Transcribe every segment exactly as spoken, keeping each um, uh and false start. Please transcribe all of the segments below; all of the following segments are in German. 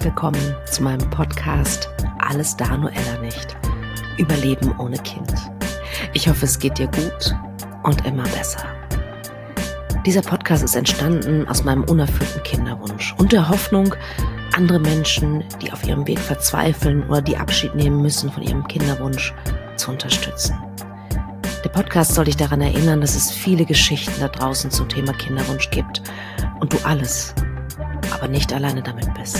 willkommen zu meinem Podcast Alles da, nur Ella nicht. Überleben ohne Kind. Ich hoffe, es geht dir gut und immer besser. Dieser Podcast ist entstanden aus meinem unerfüllten Kinderwunsch und der Hoffnung, andere Menschen, die auf ihrem Weg verzweifeln oder die Abschied nehmen müssen von ihrem Kinderwunsch, zu unterstützen. Der Podcast soll dich daran erinnern, dass es viele Geschichten da draußen zum Thema Kinderwunsch gibt und du alles, aber nicht alleine damit bist.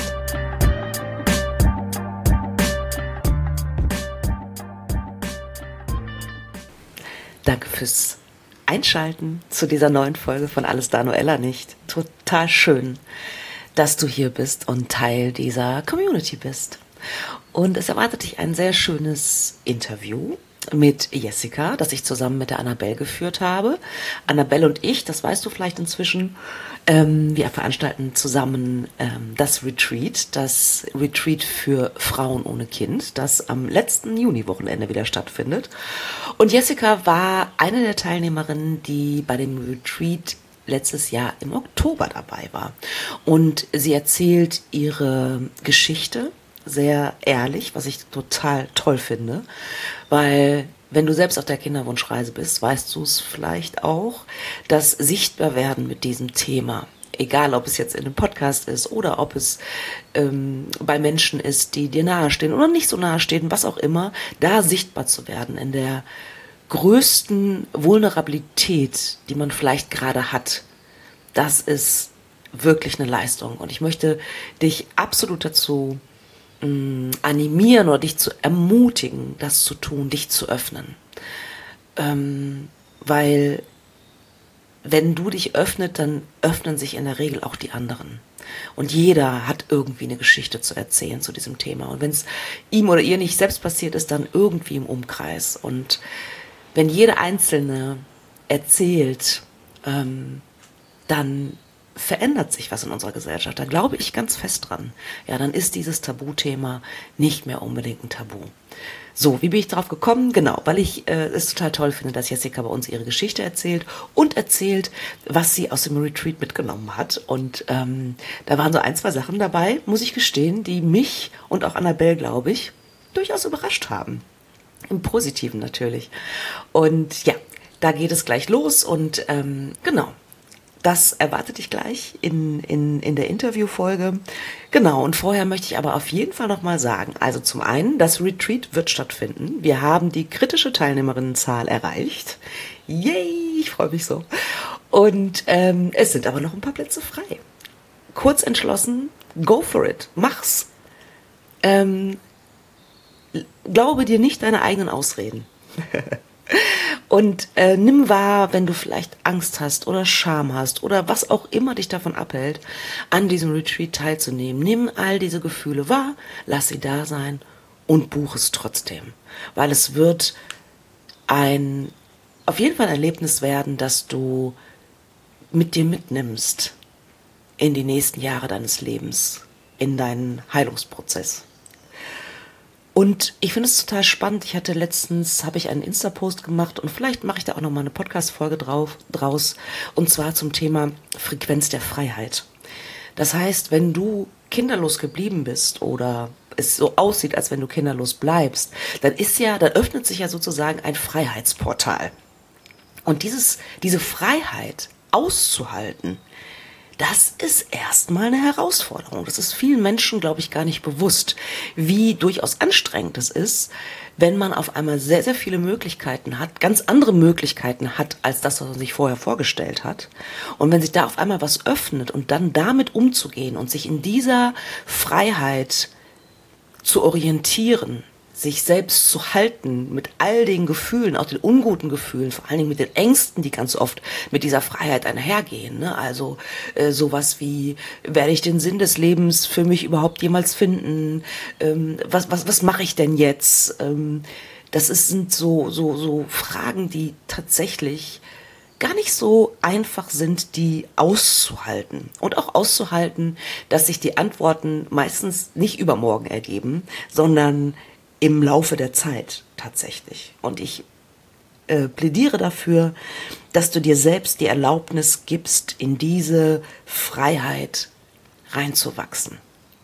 Danke fürs Einschalten zu dieser neuen Folge von Alles da, nur Ella nicht. Total schön, dass du hier bist und Teil dieser Community bist. Und es erwartet dich ein sehr schönes Interview mit Jessica, das ich zusammen mit der Annabelle geführt habe. Annabelle und ich, das weißt du vielleicht inzwischen, ähm, wir veranstalten zusammen ähm, das Retreat, das Retreat für Frauen ohne Kind, das am letzten Juni-Wochenende wieder stattfindet. Und Jessica war eine der Teilnehmerinnen, die bei dem Retreat letztes Jahr im Oktober dabei war. Und sie erzählt ihre Geschichte sehr ehrlich, was ich total toll finde, weil wenn du selbst auf der Kinderwunschreise bist, weißt du es vielleicht auch, dass Sichtbarwerden mit diesem Thema, egal ob es jetzt in einem Podcast ist oder ob es ähm, bei Menschen ist, die dir nahestehen oder nicht so nahestehen, was auch immer, da sichtbar zu werden in der größten Vulnerabilität, die man vielleicht gerade hat, das ist wirklich eine Leistung. Und ich möchte dich absolut dazu animieren oder dich zu ermutigen, das zu tun, dich zu öffnen. Ähm, weil wenn du dich öffnest, dann öffnen sich in der Regel auch die anderen. Und jeder hat irgendwie eine Geschichte zu erzählen zu diesem Thema. Und wenn es ihm oder ihr nicht selbst passiert ist, dann irgendwie im Umkreis. Und wenn jede Einzelne erzählt, ähm, dann verändert sich was in unserer Gesellschaft. Da glaube ich ganz fest dran. Ja, dann ist dieses Tabuthema nicht mehr unbedingt ein Tabu. So, wie bin ich drauf gekommen? Genau, weil ich äh, es total toll finde, dass Jessica bei uns ihre Geschichte erzählt und erzählt, was sie aus dem Retreat mitgenommen hat. Und ähm, da waren so ein, zwei Sachen dabei, muss ich gestehen, die mich und auch Annabelle, glaube ich, durchaus überrascht haben. Im Positiven natürlich. Und ja, da geht es gleich los und ähm, genau. Das erwartet dich gleich in, in, in der Interviewfolge. Genau, und vorher möchte ich aber auf jeden Fall nochmal sagen, also zum einen, das Retreat wird stattfinden. Wir haben die kritische Teilnehmerinnenzahl erreicht. Yay, ich freue mich so. Und ähm, es sind aber noch ein paar Plätze frei. Kurz entschlossen, go for it, mach's. Ähm, glaube dir nicht deine eigenen Ausreden. Und äh, nimm wahr, wenn du vielleicht Angst hast oder Scham hast oder was auch immer dich davon abhält, an diesem Retreat teilzunehmen. Nimm all diese Gefühle wahr, lass sie da sein und buch es trotzdem. Weil es wird ein, auf jeden Fall ein Erlebnis werden, das du mit dir mitnimmst in die nächsten Jahre deines Lebens, in deinen Heilungsprozess. Und ich finde es total spannend. Ich hatte letztens, habe ich einen Insta-Post gemacht und vielleicht mache ich da auch nochmal eine Podcast-Folge drauf, draus. Und zwar zum Thema Frequenz der Freiheit. Das heißt, wenn du kinderlos geblieben bist oder es so aussieht, als wenn du kinderlos bleibst, dann ist ja, dann öffnet sich ja sozusagen ein Freiheitsportal. Und dieses, diese Freiheit auszuhalten, das ist erstmal eine Herausforderung. Das ist vielen Menschen, glaube ich, gar nicht bewusst, wie durchaus anstrengend es ist, wenn man auf einmal sehr, sehr viele Möglichkeiten hat, ganz andere Möglichkeiten hat, als das, was man sich vorher vorgestellt hat. Und wenn sich da auf einmal was öffnet und dann damit umzugehen und sich in dieser Freiheit zu orientieren, sich selbst zu halten mit all den Gefühlen, auch den unguten Gefühlen, vor allen Dingen mit den Ängsten, die ganz oft mit dieser Freiheit einhergehen. Ne? Also äh, sowas wie, werde ich den Sinn des Lebens für mich überhaupt jemals finden? Ähm, was was, was mache ich denn jetzt? Ähm, das ist, sind so, so, so Fragen, die tatsächlich gar nicht so einfach sind, die auszuhalten. Und auch auszuhalten, dass sich die Antworten meistens nicht übermorgen ergeben, sondern im Laufe der Zeit tatsächlich. Und ich äh, plädiere dafür, dass du dir selbst die Erlaubnis gibst, in diese Freiheit reinzuwachsen.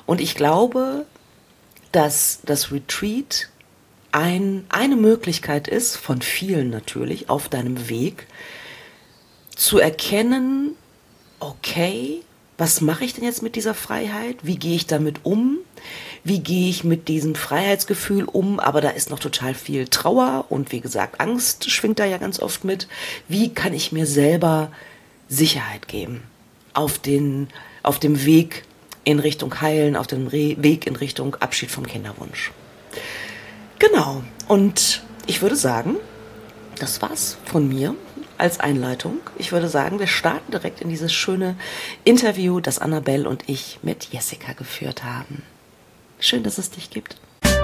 Und ich glaube, dass das Retreat ein, eine Möglichkeit ist, von vielen natürlich, auf deinem Weg, zu erkennen, okay, was mache ich denn jetzt mit dieser Freiheit? Wie gehe ich damit um? Wie gehe ich mit diesem Freiheitsgefühl um? Aber da ist noch total viel Trauer und wie gesagt, Angst schwingt da ja ganz oft mit. Wie kann ich mir selber Sicherheit geben auf den, auf dem Weg in Richtung Heilen, auf dem Re- Weg in Richtung Abschied vom Kinderwunsch? Genau. Und ich würde sagen, das war's von mir als Einleitung. Ich würde sagen, wir starten direkt in dieses schöne Interview, das Annabelle und ich mit Jessica geführt haben. Schön, dass es dich gibt.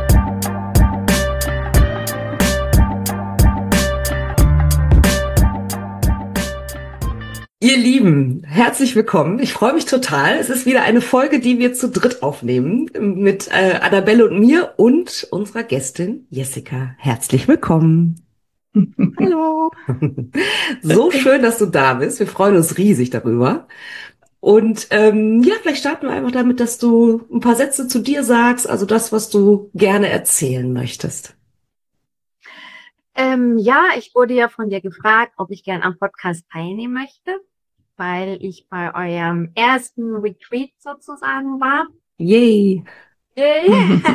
Ihr Lieben, herzlich willkommen. Ich freue mich total. Es ist wieder eine Folge, die wir zu dritt aufnehmen mit äh, Annabelle und mir und unserer Gästin Jessica. Herzlich willkommen. Hallo. So schön, dass du da bist. Wir freuen uns riesig darüber. Und ähm, ja, vielleicht starten wir einfach damit, dass du ein paar Sätze zu dir sagst, also das, was du gerne erzählen möchtest. Ähm, ja, ich wurde ja von dir gefragt, ob ich gern am Podcast teilnehmen möchte, weil ich bei eurem ersten Retreat sozusagen war. Yay! Yay.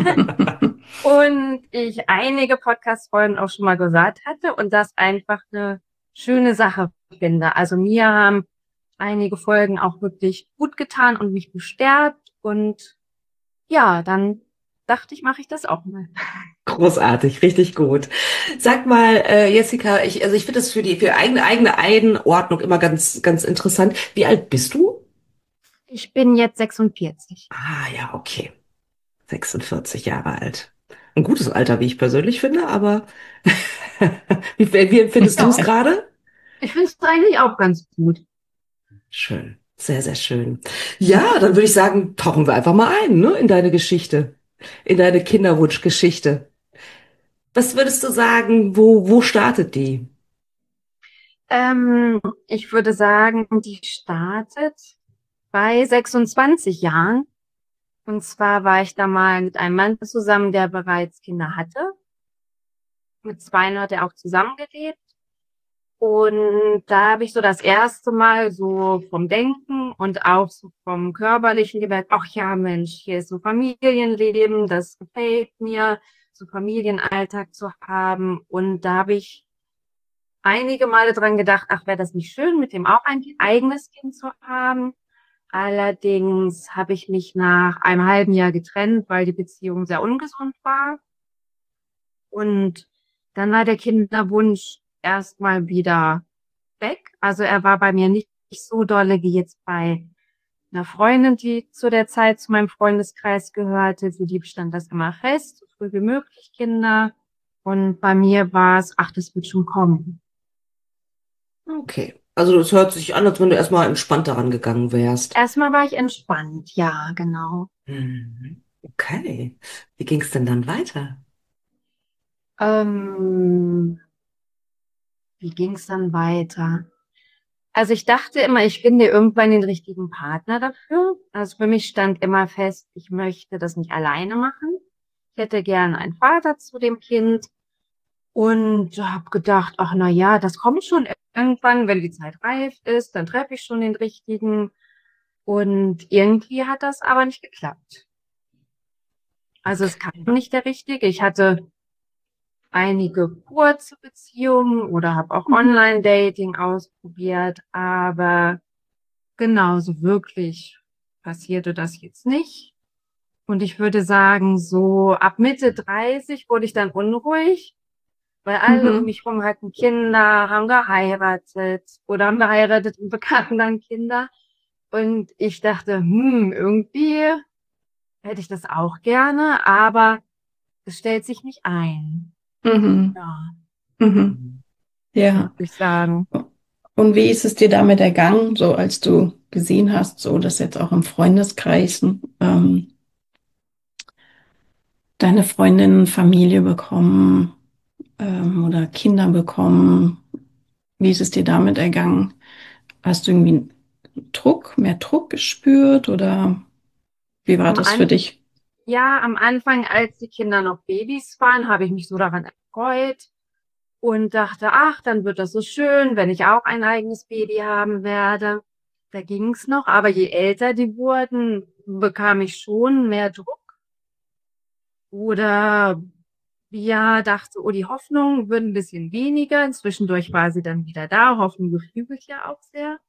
Und ich einige Podcast-Folgen auch schon mal gehört hatte und das einfach eine schöne Sache finde. Also mir haben einige Folgen auch wirklich gut getan und mich bestärkt. Und ja, dann dachte ich, mache ich das auch mal. Großartig, richtig gut. Sag mal, äh, Jessica, ich, also ich finde das für die für eigene eigene Einordnung immer ganz ganz interessant. Wie alt bist du? Ich bin jetzt sechsundvierzig. Ah ja, okay, sechsundvierzig Jahre alt. Ein gutes Alter, wie ich persönlich finde, aber wie, wie empfindest du es Ja, gerade? ich finde es eigentlich auch ganz gut. Schön, sehr, sehr schön. Ja, dann würde ich sagen, tauchen wir einfach mal ein, ne, in deine Geschichte, in deine Kinderwunschgeschichte. Was würdest du sagen, wo, wo startet die? Ähm, ich würde sagen, die startet bei sechsundzwanzig Jahren. Und zwar war ich da mal mit einem Mann zusammen, der bereits Kinder hatte. Mit zwei hat er auch zusammengelebt. Und da habe ich so das erste Mal so vom Denken und auch so vom Körperlichen gemerkt, ach ja, Mensch, hier ist so Familienleben, das gefällt mir, so Familienalltag zu haben. Und da habe ich einige Male dran gedacht, ach, wäre das nicht schön, mit dem auch ein eigenes Kind zu haben. Allerdings habe ich mich nach einem halben Jahr getrennt, weil die Beziehung sehr ungesund war. Und dann war der Kinderwunsch erstmal wieder weg. Also er war bei mir nicht so dolle wie jetzt bei einer Freundin, die zu der Zeit zu meinem Freundeskreis gehörte. Für die stand das immer fest, so früh wie möglich Kinder. Und bei mir war es, ach, das wird schon kommen. Okay. Also das hört sich an, als wenn du erstmal entspannt daran gegangen wärst. Erstmal war ich entspannt, ja, genau. Mhm. Okay. Wie ging es denn dann weiter? Ähm, wie ging es dann weiter? Also ich dachte immer, ich finde irgendwann den richtigen Partner dafür. Also für mich stand immer fest, ich möchte das nicht alleine machen. Ich hätte gerne einen Vater zu dem Kind und habe gedacht, ach na ja, das kommt schon irgendwann, wenn die Zeit reif ist, dann treffe ich schon den richtigen. Und irgendwie hat das aber nicht geklappt. Also es kam Okay. nicht der richtige. Ich hatte einige kurze Beziehungen oder habe auch Online-Dating ausprobiert, aber genauso wirklich passierte das jetzt nicht. Und ich würde sagen, so ab Mitte dreißig wurde ich dann unruhig, weil alle um Mhm. mich rum hatten Kinder, haben geheiratet oder haben geheiratet und bekamen dann Kinder. Und ich dachte, hm, irgendwie hätte ich das auch gerne, aber es stellt sich nicht ein. Mhm. Ja, Mhm. Ja. würde ich sagen. Und wie ist es dir damit ergangen, so als du gesehen hast, so dass jetzt auch im Freundeskreis ähm, deine Freundinnen Familie bekommen ähm, oder Kinder bekommen? Wie ist es dir damit ergangen? Hast du irgendwie Druck, mehr Druck gespürt oder? Wie war Am das für An dich? ja, am Anfang, als die Kinder noch Babys waren, habe ich mich so daran erfreut und dachte, ach, dann wird das so schön, wenn ich auch ein eigenes Baby haben werde. Da ging's noch, aber je älter die wurden, bekam ich schon mehr Druck oder ja, dachte, oh, die Hoffnung wird ein bisschen weniger. Zwischendurch war sie dann wieder da. Hoffnung beflügelt ja auch sehr.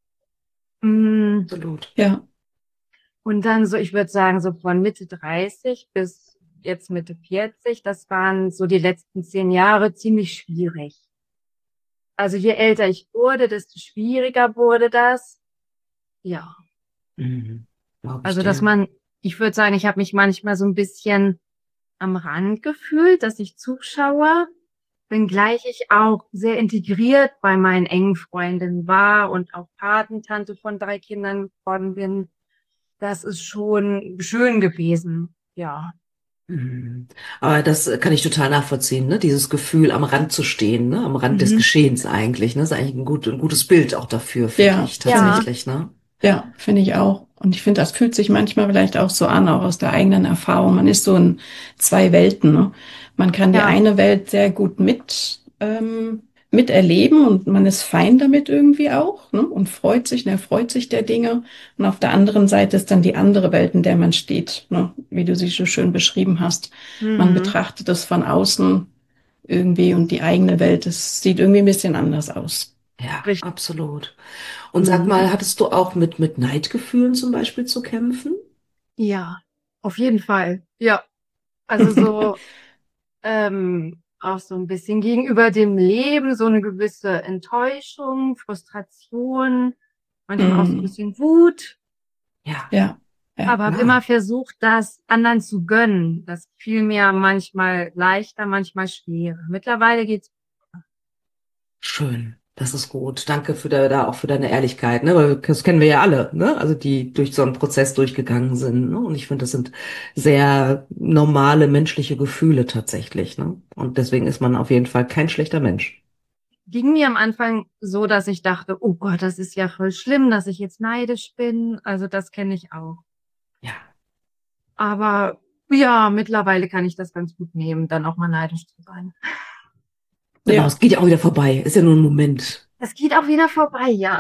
Mm, Absolut. Ja, Und dann so, ich würde sagen, so von Mitte dreißig bis jetzt Mitte vierzig, das waren so die letzten zehn Jahre ziemlich schwierig. Also je älter ich wurde, desto schwieriger wurde das. Ja, Mhm. Glaube ich also dass dir. man, ich würde sagen, ich habe mich manchmal so ein bisschen am Rand gefühlt, dass ich zuschaue, wenngleich ich auch sehr integriert bei meinen engen Freundinnen war und auch Patentante von drei Kindern geworden bin. Das ist schon schön gewesen. Ja. Mhm. Aber das äh, kann ich total nachvollziehen, ne? Dieses Gefühl, am Rand zu stehen, ne? Am Rand des Mhm. Geschehens eigentlich, ne? Das ist eigentlich ein gut, ein gutes Bild auch dafür, finde ja, ich, finde Ja. ich. tatsächlich, ne? Ja, finde ich auch. Und ich finde, das fühlt sich manchmal vielleicht auch so an, auch aus der eigenen Erfahrung. Man ist so in zwei Welten, ne? Man kann die Ja. eine Welt sehr gut mit, ähm, miterleben und man ist fein damit irgendwie auch, ne? Und freut sich, und erfreut sich der Dinge. Und auf der anderen Seite ist dann die andere Welt, in der man steht, ne? Wie du sie so schön beschrieben hast. Man Mhm. betrachtet es von außen irgendwie und die eigene Welt, es sieht irgendwie ein bisschen anders aus. Ja, Richtig. absolut. Und sag Mhm. mal, hattest du auch mit, mit Neidgefühlen zum Beispiel zu kämpfen? Ja, auf jeden Fall. Ja. Also so ähm, auch so ein bisschen gegenüber dem Leben, so eine gewisse Enttäuschung, Frustration, manchmal auch so ein Hm, bisschen Wut, Ja, ja, ja. aber habe immer klar. versucht, das anderen zu gönnen. Das fiel mir manchmal leichter, manchmal schwerer. Mittlerweile geht's. Schön. Das ist gut. Danke für da, da auch für deine Ehrlichkeit, ne? Weil das kennen wir ja alle, ne? Also die durch so einen Prozess durchgegangen sind, ne? Und ich finde, das sind sehr normale menschliche Gefühle tatsächlich, ne? Und deswegen ist man auf jeden Fall kein schlechter Mensch. Ging mir am Anfang so, dass ich dachte, oh Gott, das ist ja voll schlimm, dass ich jetzt neidisch bin. Also das kenne ich auch. Ja. Aber ja, mittlerweile kann ich das ganz gut nehmen, dann auch mal neidisch zu sein. Genau, Ja. es geht ja auch wieder vorbei. Ist ja nur ein Moment. Das geht auch wieder vorbei, ja.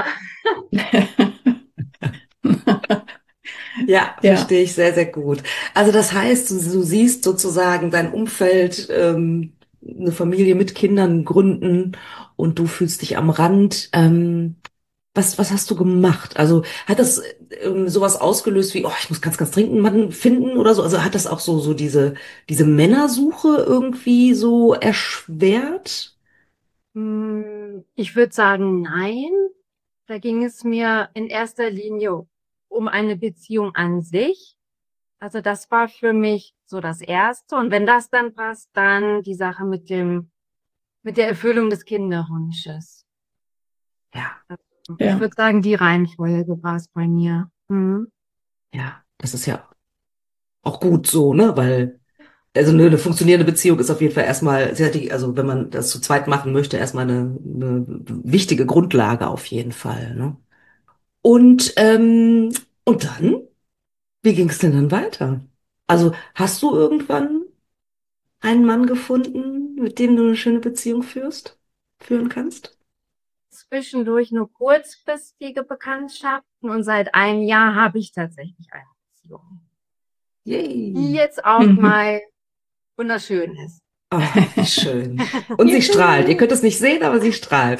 Ja, Ja, verstehe ich sehr, sehr gut. Also das heißt, du, du siehst sozusagen dein Umfeld, ähm, eine Familie mit Kindern gründen und du fühlst dich am Rand. Ähm, was, was hast du gemacht? Also hat das ähm, sowas ausgelöst wie, oh, ich muss ganz, ganz dringend einen Mann finden oder so? Also hat das auch so, so diese, diese Männersuche irgendwie so erschwert? Hm, Ich würde sagen, nein. Da ging es mir in erster Linie um eine Beziehung an sich. Also das war für mich so das Erste. Und wenn das dann passt, dann die Sache mit dem, mit der Erfüllung des Kinderwunsches. Ja, Ich ja, würde sagen, die Reihenfolge war es bei mir. Mhm. ja, das ist ja auch gut so, ne? Weil also eine, eine funktionierende Beziehung ist auf jeden Fall erstmal sehr, die- also wenn man das zu zweit machen möchte, erstmal eine, eine wichtige Grundlage auf jeden Fall, ne? Und, ähm, und dann, wie ging es denn dann weiter? Also hast du irgendwann einen Mann gefunden, mit dem du eine schöne Beziehung führst, führen kannst? Zwischendurch nur kurzfristige Bekanntschaften und seit einem Jahr habe ich tatsächlich eine Beziehung, die Yay! jetzt auch mhm. mal wunderschön ist. Ah, wie schön. Und sie strahlt. Ihr Juhu. könnt es nicht sehen, aber sie strahlt.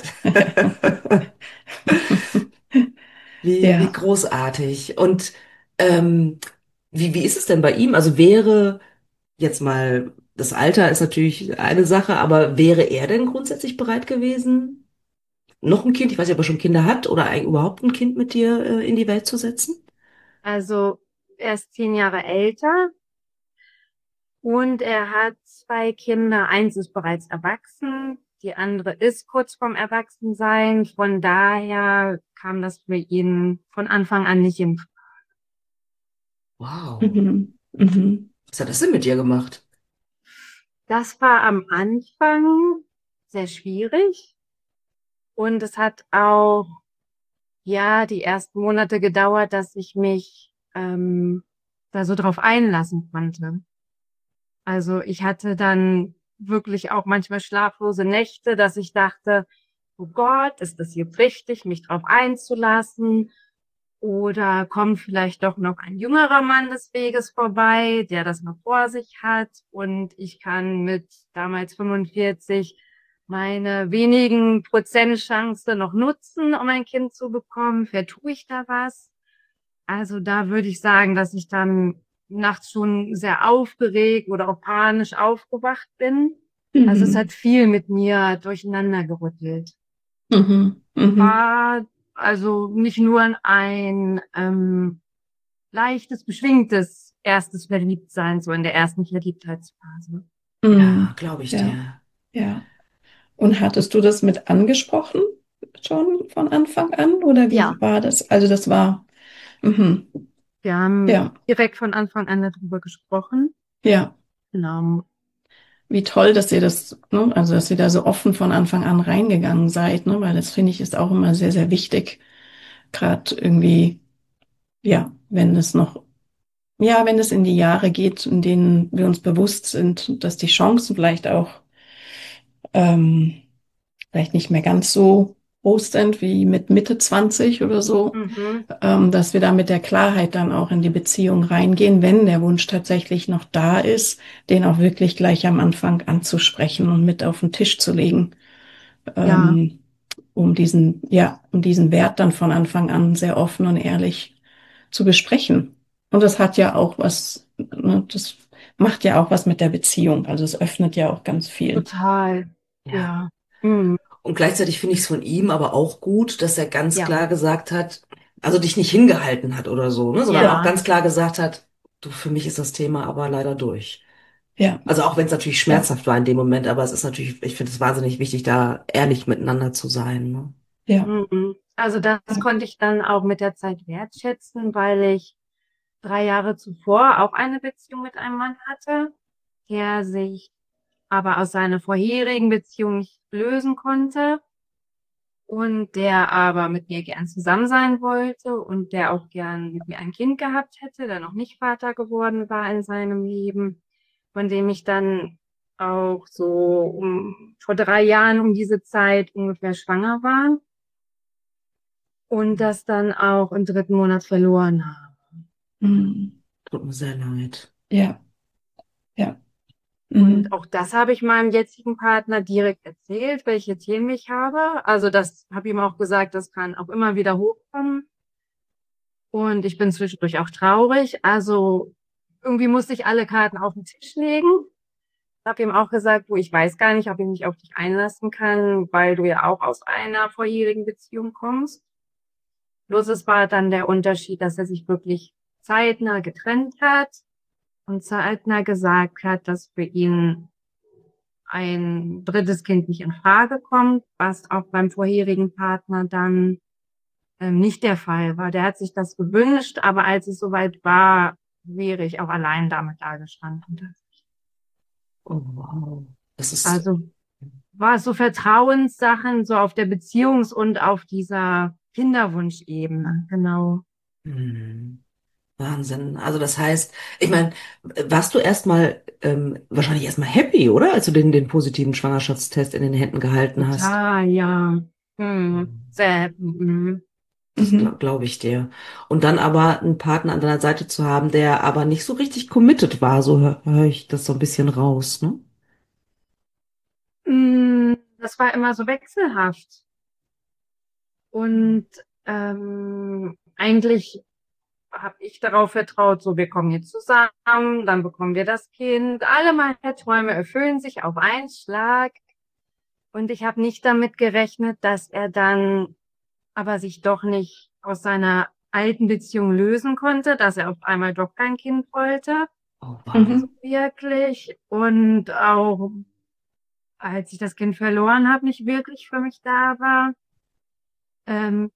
Wie, wie Ja, großartig. Und ähm, wie, wie ist es denn bei ihm? Also wäre jetzt mal, das Alter ist natürlich eine Sache, aber wäre er denn grundsätzlich bereit gewesen, noch ein Kind, ich weiß nicht, ob er schon Kinder hat, oder eigentlich überhaupt ein Kind mit dir äh, in die Welt zu setzen? Also er ist zehn Jahre älter und er hat zwei Kinder. Eins ist bereits erwachsen, die andere ist kurz vorm Erwachsensein. Von daher kam das für ihn von Anfang an nicht in. Wow. mhm. Mhm. Was hat das denn mit dir gemacht? Das war am Anfang sehr schwierig und es hat auch ja die ersten Monate gedauert, dass ich mich ähm, da so drauf einlassen konnte. Also ich hatte dann wirklich auch manchmal schlaflose Nächte, dass ich dachte, oh Gott, ist das hier richtig, mich drauf einzulassen? Oder kommt vielleicht doch noch ein jüngerer Mann des Weges vorbei, der das noch vor sich hat und ich kann mit damals fünfundvierzig meine wenigen Prozent Chance noch nutzen, um ein Kind zu bekommen. Vertue ich da was? Also da würde ich sagen, dass ich dann nachts schon sehr aufgeregt oder auch panisch aufgewacht bin. Also es hat Mhm. viel mit mir durcheinander gerüttelt. Mhm. Mhm. War also nicht nur ein ähm, leichtes, beschwingtes erstes Verliebtsein, so in der ersten Verliebtheitsphase. Ja, Mhm. glaube ich Ja, dir. ja. Und hattest du das mit angesprochen schon von Anfang an oder Ja, wie war das? Also das war, mhm. wir haben Ja, direkt von Anfang an darüber gesprochen. ja. Genau. Wie toll, dass ihr das, ne, also dass ihr da so offen von Anfang an reingegangen seid, ne, weil das finde ich ist auch immer sehr, sehr wichtig. Gerade irgendwie, ja, wenn es noch, ja, wenn es in die Jahre geht, in denen wir uns bewusst sind, dass die Chancen vielleicht auch ähm, vielleicht nicht mehr ganz so groß sind wie mit Mitte zwanzig oder so, Mhm. ähm, dass wir da mit der Klarheit dann auch in die Beziehung reingehen, wenn der Wunsch tatsächlich noch da ist, den auch wirklich gleich am Anfang anzusprechen und mit auf den Tisch zu legen, Ja, ähm, um diesen, ja, um diesen Wert dann von Anfang an sehr offen und ehrlich zu besprechen. Und das hat ja auch was, ne, das macht ja auch was mit der Beziehung. Also es öffnet ja auch ganz viel. total. Ja. Ja. Mhm. Und gleichzeitig finde ich es von ihm aber auch gut, dass er ganz Ja. klar gesagt hat, also dich nicht hingehalten hat oder so, ne, sondern auch Ja. ganz klar gesagt hat, du, für mich ist das Thema aber leider durch. Ja, Also auch wenn es natürlich ja, schmerzhaft war in dem Moment, aber es ist natürlich, ich finde es wahnsinnig wichtig, da ehrlich miteinander zu sein, ne? ja. Mhm. Also das Ja. konnte ich dann auch mit der Zeit wertschätzen, weil ich drei Jahre zuvor auch eine Beziehung mit einem Mann hatte, der sich aber aus seiner vorherigen Beziehung nicht lösen konnte und der aber mit mir gern zusammen sein wollte und der auch gern mit mir ein Kind gehabt hätte, der noch nicht Vater geworden war in seinem Leben, von dem ich dann auch so um, vor drei Jahren um diese Zeit ungefähr schwanger war und das dann auch im dritten Monat verloren habe. Mhm. Tut mir sehr leid. Ja, ja. Und Mhm. auch das habe ich meinem jetzigen Partner direkt erzählt, welche Themen ich habe. Also das habe ihm auch gesagt, das kann auch immer wieder hochkommen. Und ich bin zwischendurch auch traurig. Also irgendwie musste ich alle Karten auf den Tisch legen. Ich habe ihm auch gesagt, du, ich weiß gar nicht, ob ich mich auf dich einlassen kann, weil du ja auch aus einer vorherigen Beziehung kommst. Bloß es war dann der Unterschied, dass er sich wirklich zeitnah getrennt hat und zeitnah gesagt hat, dass für ihn ein drittes Kind nicht in Frage kommt, was auch beim vorherigen Partner dann ähm, nicht der Fall war. Der hat sich das gewünscht, aber als es soweit war, wäre ich auch allein damit dagestanden. Oh, wow. Das ist, Also war es so Vertrauenssachen, so auf der Beziehungs- und auf dieser Kinderwunschebene, genau. hm. Wahnsinn. Also das heißt, ich meine, warst du erstmal ähm, wahrscheinlich erstmal happy, oder? Als du den, den positiven Schwangerschaftstest in den Händen gehalten hast. Total, ja. Hm, sehr, hm. Das Mhm. glaube glaub ich dir. Und dann aber einen Partner an deiner Seite zu haben, der aber nicht so richtig committed war, so höre hör ich das so ein bisschen raus, ne? Hm, das war immer so wechselhaft. Und ähm, eigentlich habe ich darauf vertraut, so wir kommen jetzt zusammen, dann bekommen wir das Kind. Alle meine Träume erfüllen sich auf einen Schlag. Und ich habe nicht damit gerechnet, dass er dann aber sich doch nicht aus seiner alten Beziehung lösen konnte, dass er auf einmal doch kein Kind wollte. Oh, wow. So Mhm. wirklich. Und auch als ich das Kind verloren habe, nicht wirklich für mich da war. Ähm,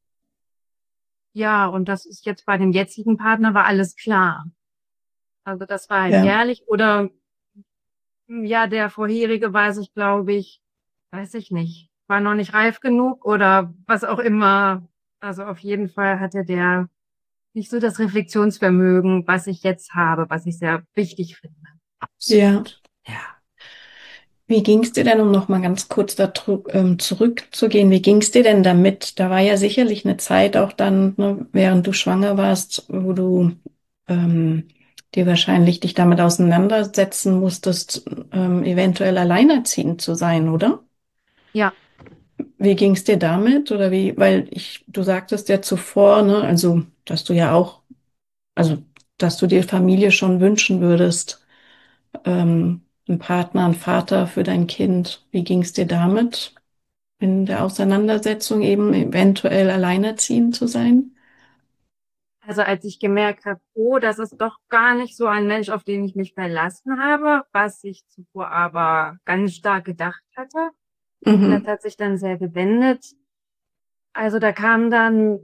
ja, und das ist jetzt bei dem jetzigen Partner war alles klar. Also das war halt Ja, ehrlich. Oder ja, der vorherige weiß ich, glaube ich, weiß ich nicht, war noch nicht reif genug oder was auch immer. Also auf jeden Fall hatte der nicht so das Reflexionsvermögen, was ich jetzt habe, was ich sehr wichtig finde. Ja. Absolut. Ja. Wie ging es dir denn, um noch mal ganz kurz da tru- ähm, zurückzugehen, wie ging es dir denn damit? Da war ja sicherlich eine Zeit auch dann, ne, während du schwanger warst, wo du ähm, dir wahrscheinlich dich damit auseinandersetzen musstest, ähm, eventuell alleinerziehend zu sein, oder? Ja, Wie ging es dir damit? Oder wie, weil ich, du sagtest ja zuvor, ne, also, dass du ja auch, also, dass du dir Familie schon wünschen würdest, ähm, einen Partner, einen Vater für dein Kind. Wie ging es dir damit, in der Auseinandersetzung eben eventuell alleinerziehend zu sein? also als ich gemerkt habe, oh, das ist doch gar nicht so ein Mensch, auf den ich mich verlassen habe, was ich zuvor aber ganz stark gedacht hatte. Das Mhm, hat sich dann sehr gewendet. Also da kam dann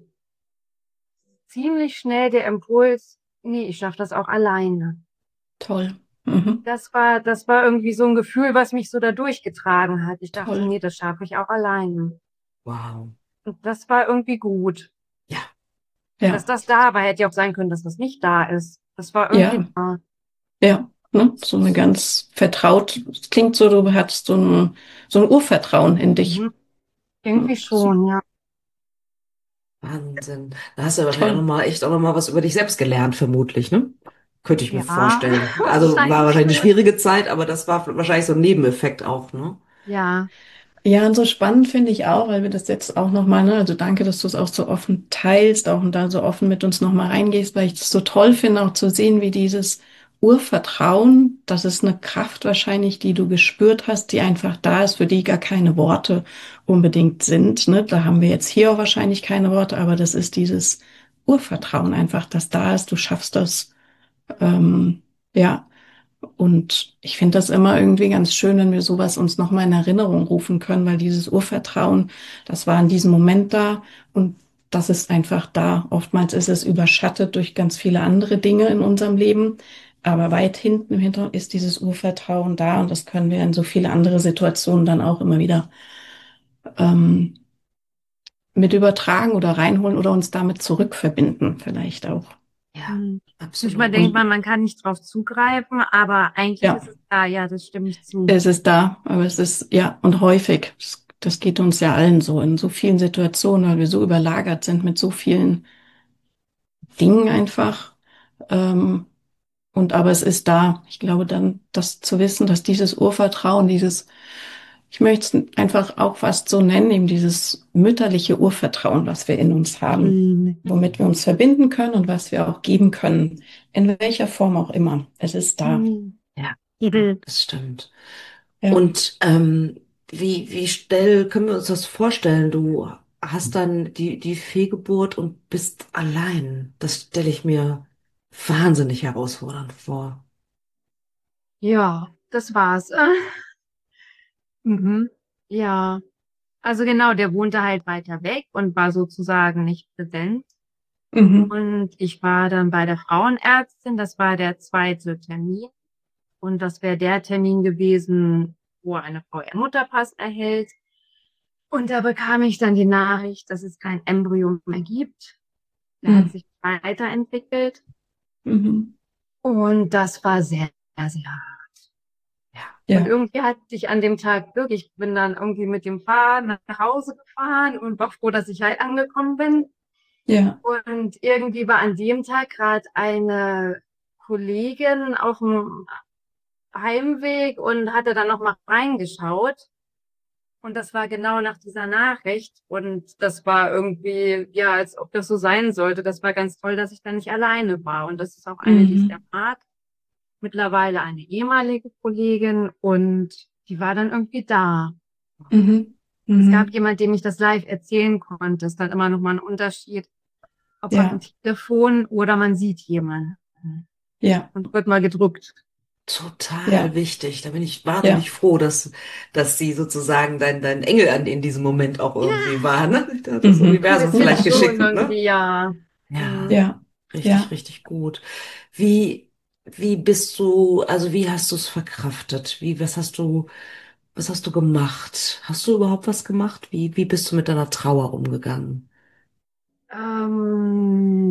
ziemlich schnell der Impuls, nee, ich schaffe das auch alleine. toll. Mhm, Das war, das war irgendwie so ein Gefühl, was mich so da durchgetragen hat. Ich dachte, toll. nee, das schaffe ich auch alleine. Wow. Und das war irgendwie gut. Ja. Dass Ja, das da war, hätte ja auch sein können, dass das nicht da ist. Das war irgendwie ja, da. ja. Ne? So eine ganz vertraut, es klingt so, du hattest so ein, so ein Urvertrauen in dich. Mhm. Ne? Irgendwie So, schon, ja. Wahnsinn. Da hast du ja wahrscheinlich auch toll. noch mal echt auch noch mal was über dich selbst gelernt, vermutlich, ne? Könnte ich mir Ja, vorstellen. Also war wahrscheinlich wahrscheinlich eine schon. schwierige Zeit, aber das war wahrscheinlich so ein Nebeneffekt auch, ne? Ja. Ja, und so spannend finde ich auch, weil wir das jetzt auch nochmal, ne, also danke, dass du es auch so offen teilst, auch und da so offen mit uns nochmal reingehst, weil ich es so toll finde, auch zu sehen, wie dieses Urvertrauen, das ist eine Kraft wahrscheinlich, die du gespürt hast, die einfach da ist, für die gar keine Worte unbedingt sind, ne? Da haben wir jetzt hier auch wahrscheinlich keine Worte, aber das ist dieses Urvertrauen einfach, das da ist, du schaffst das, ähm, ja. Und ich finde das immer irgendwie ganz schön, wenn wir sowas uns nochmal in Erinnerung rufen können, weil dieses Urvertrauen, das war in diesem Moment da und das ist einfach da. Oftmals ist es überschattet durch ganz viele andere Dinge in unserem Leben, aber weit hinten im Hintergrund ist dieses Urvertrauen da und das können wir in so viele andere Situationen dann auch immer wieder ähm, mit übertragen oder reinholen oder uns damit zurückverbinden, vielleicht auch. Ja, Hm. Manchmal absolut. denkt Und man, man kann nicht drauf zugreifen, aber eigentlich ja. ist es da. Ja, das stimme ich zu. Es ist da, aber es ist, ja, und häufig, das, das geht uns ja allen so, in so vielen Situationen, weil wir so überlagert sind mit so vielen Dingen einfach. Ähm, und aber es ist da. Ich glaube dann, das zu wissen, dass dieses Urvertrauen, dieses, ich möchte es einfach auch fast so nennen, eben dieses mütterliche Urvertrauen, was wir in uns haben, Hm. womit wir uns verbinden können und was wir auch geben können, in welcher Form auch immer. Es ist da. Hm. Ja, Edel. das stimmt. Ja. Und ähm, wie, wie schnell können wir uns das vorstellen? Du hast dann die, die Fehlgeburt und bist allein. Das stelle ich mir wahnsinnig herausfordernd vor. Ja, das war's. Mhm. Ja. Also genau, der wohnte halt weiter weg und war sozusagen nicht präsent. Mhm. Und ich war dann bei der Frauenärztin, das war der zweite Termin. Und das wäre der Termin gewesen, wo eine Frau ihren Mutterpass erhält. Und da bekam ich dann die Nachricht, dass es kein Embryo mehr gibt. Der hat Mhm. sich weiterentwickelt. Mhm. Und das war sehr, sehr hart. Ja. Und Ja. irgendwie hatte ich an dem Tag Glück. Ich bin dann irgendwie mit dem Fahrrad nach Hause gefahren und war froh, dass ich halt angekommen bin. Ja. Und irgendwie war an dem Tag gerade eine Kollegin auf dem Heimweg und hatte dann noch mal reingeschaut. Und das war genau nach dieser Nachricht. Und das war irgendwie, ja, als ob das so sein sollte. Das war ganz toll, dass ich da nicht alleine war. Und das ist auch eine, die ich sehr Mhm. mag. Mittlerweile eine ehemalige Kollegin und die war dann irgendwie da. Mhm. Und es gab Mhm. jemand, dem ich das live erzählen konnte. Es ist dann immer noch mal ein Unterschied, ob am Ja. Telefon oder man sieht jemanden Ja. und wird mal gedrückt. Total Ja. wichtig. Da bin ich Ja. wahnsinnig froh, dass, dass sie sozusagen dein, dein Engel an, in diesem Moment auch irgendwie Ja, war, ne? Da hat das Mhm. ein Universum bisschen vielleicht Ja. schon geschickt, ne? irgendwie, ja. Ja, Hm. Ja. richtig, Ja. richtig gut. Wie, wie bist du, also wie hast du es verkraftet? Wie, was hast du, was hast du gemacht? Hast du überhaupt was gemacht? Wie, wie bist du mit deiner Trauer umgegangen? Ähm,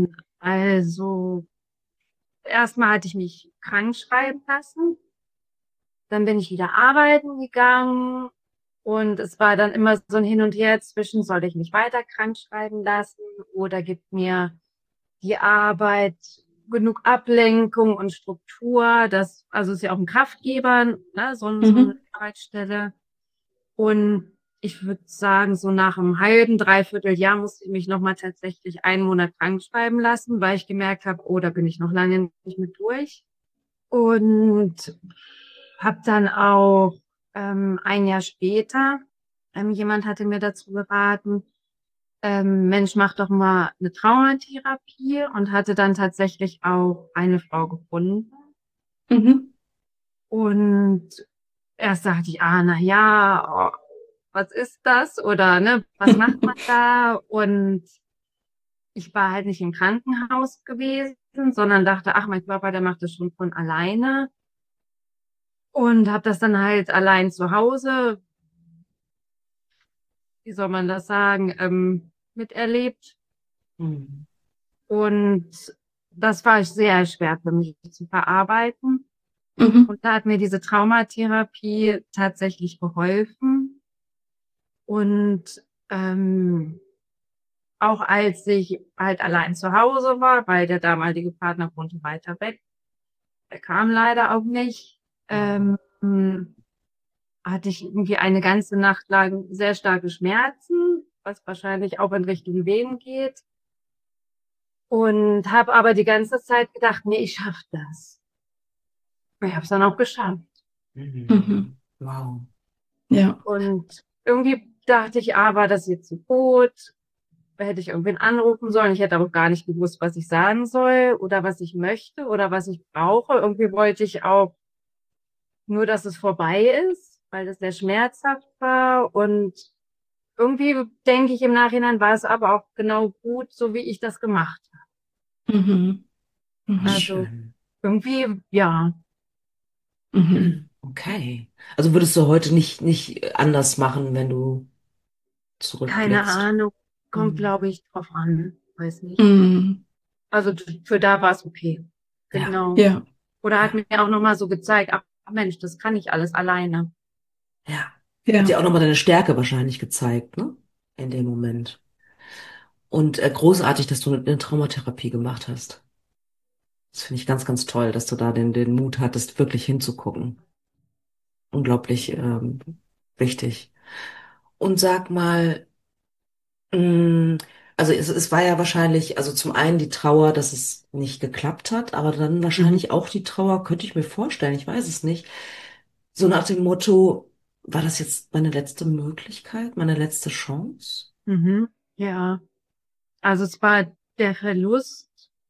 Also, erstmal hatte ich mich krank schreiben lassen. Dann bin ich wieder arbeiten gegangen. Und es war dann immer so ein Hin und Her zwischen, soll ich mich weiter krank schreiben lassen oder gibt mir die Arbeit genug Ablenkung und Struktur? Das, also ist ja auch ein Kraftgeber, ne, so, ein- so eine Mhm. Arbeitsstelle. Und ich würde sagen, so nach einem halben, dreiviertel Jahr musste ich mich nochmal tatsächlich einen Monat krank schreiben lassen, weil ich gemerkt habe, oh, da bin ich noch lange nicht mit durch. Und habe dann auch ähm, ein Jahr später, ähm, jemand hatte mir dazu geraten, ähm, Mensch, mach doch mal eine Traumatherapie und hatte dann tatsächlich auch eine Frau gefunden. Mhm. Und erst dachte ich, ah, na ja, oh, was ist das? Oder ne, was macht man da? Und ich war halt nicht im Krankenhaus gewesen, sondern dachte, ach, mein Körper, der macht das schon von alleine. Und habe das dann halt allein zu Hause, wie soll man das sagen, ähm, miterlebt. Mhm. Und das war sehr schwer für mich zu verarbeiten. Mhm. Und da hat mir diese Traumatherapie tatsächlich geholfen. Und ähm, auch als ich halt allein zu Hause war, weil der damalige Partner wohnte weiter weg, er kam leider auch nicht, Oh. ähm, hatte ich irgendwie eine ganze Nacht lang sehr starke Schmerzen, was wahrscheinlich auch in Richtung Wehen geht. Und habe aber die ganze Zeit gedacht, nee, ich schaff das. Ich habe es dann auch geschafft. Mhm. Mhm. Wow. Ja. Und irgendwie dachte ich aber, das ist jetzt zu gut. Hätte ich irgendwen anrufen sollen. Ich hätte aber gar nicht gewusst, was ich sagen soll oder was ich möchte oder was ich brauche. Irgendwie wollte ich auch nur, dass es vorbei ist, weil das sehr schmerzhaft war. Und irgendwie denke ich im Nachhinein war es aber auch genau gut, so wie ich das gemacht habe. Mhm. Oh, Mhm. Also schön. irgendwie, ja, Mhm. Okay. Also würdest du heute nicht, nicht anders machen, wenn du keine zurückblickst? Ahnung. Kommt, Mhm. glaube ich, drauf an. Weiß nicht. Mhm. Also für da war es okay. Ja, Genau. Ja. Oder hat ja, mir auch nochmal so gezeigt, ach Mensch, das kann ich alles alleine. ja. Hat Ja. dir auch nochmal deine Stärke wahrscheinlich gezeigt, ne? In dem Moment. Und äh, großartig, dass du eine Traumatherapie gemacht hast. Das finde ich ganz, ganz toll, dass du da den, den Mut hattest, wirklich hinzugucken. Unglaublich ähm, wichtig. Und sag mal, mh, also es, es war ja wahrscheinlich, also zum einen die Trauer, dass es nicht geklappt hat, aber dann Mhm. wahrscheinlich auch die Trauer, könnte ich mir vorstellen, ich weiß es nicht. So nach dem Motto, war das jetzt meine letzte Möglichkeit, meine letzte Chance? Mhm. Ja. Also es war der Verlust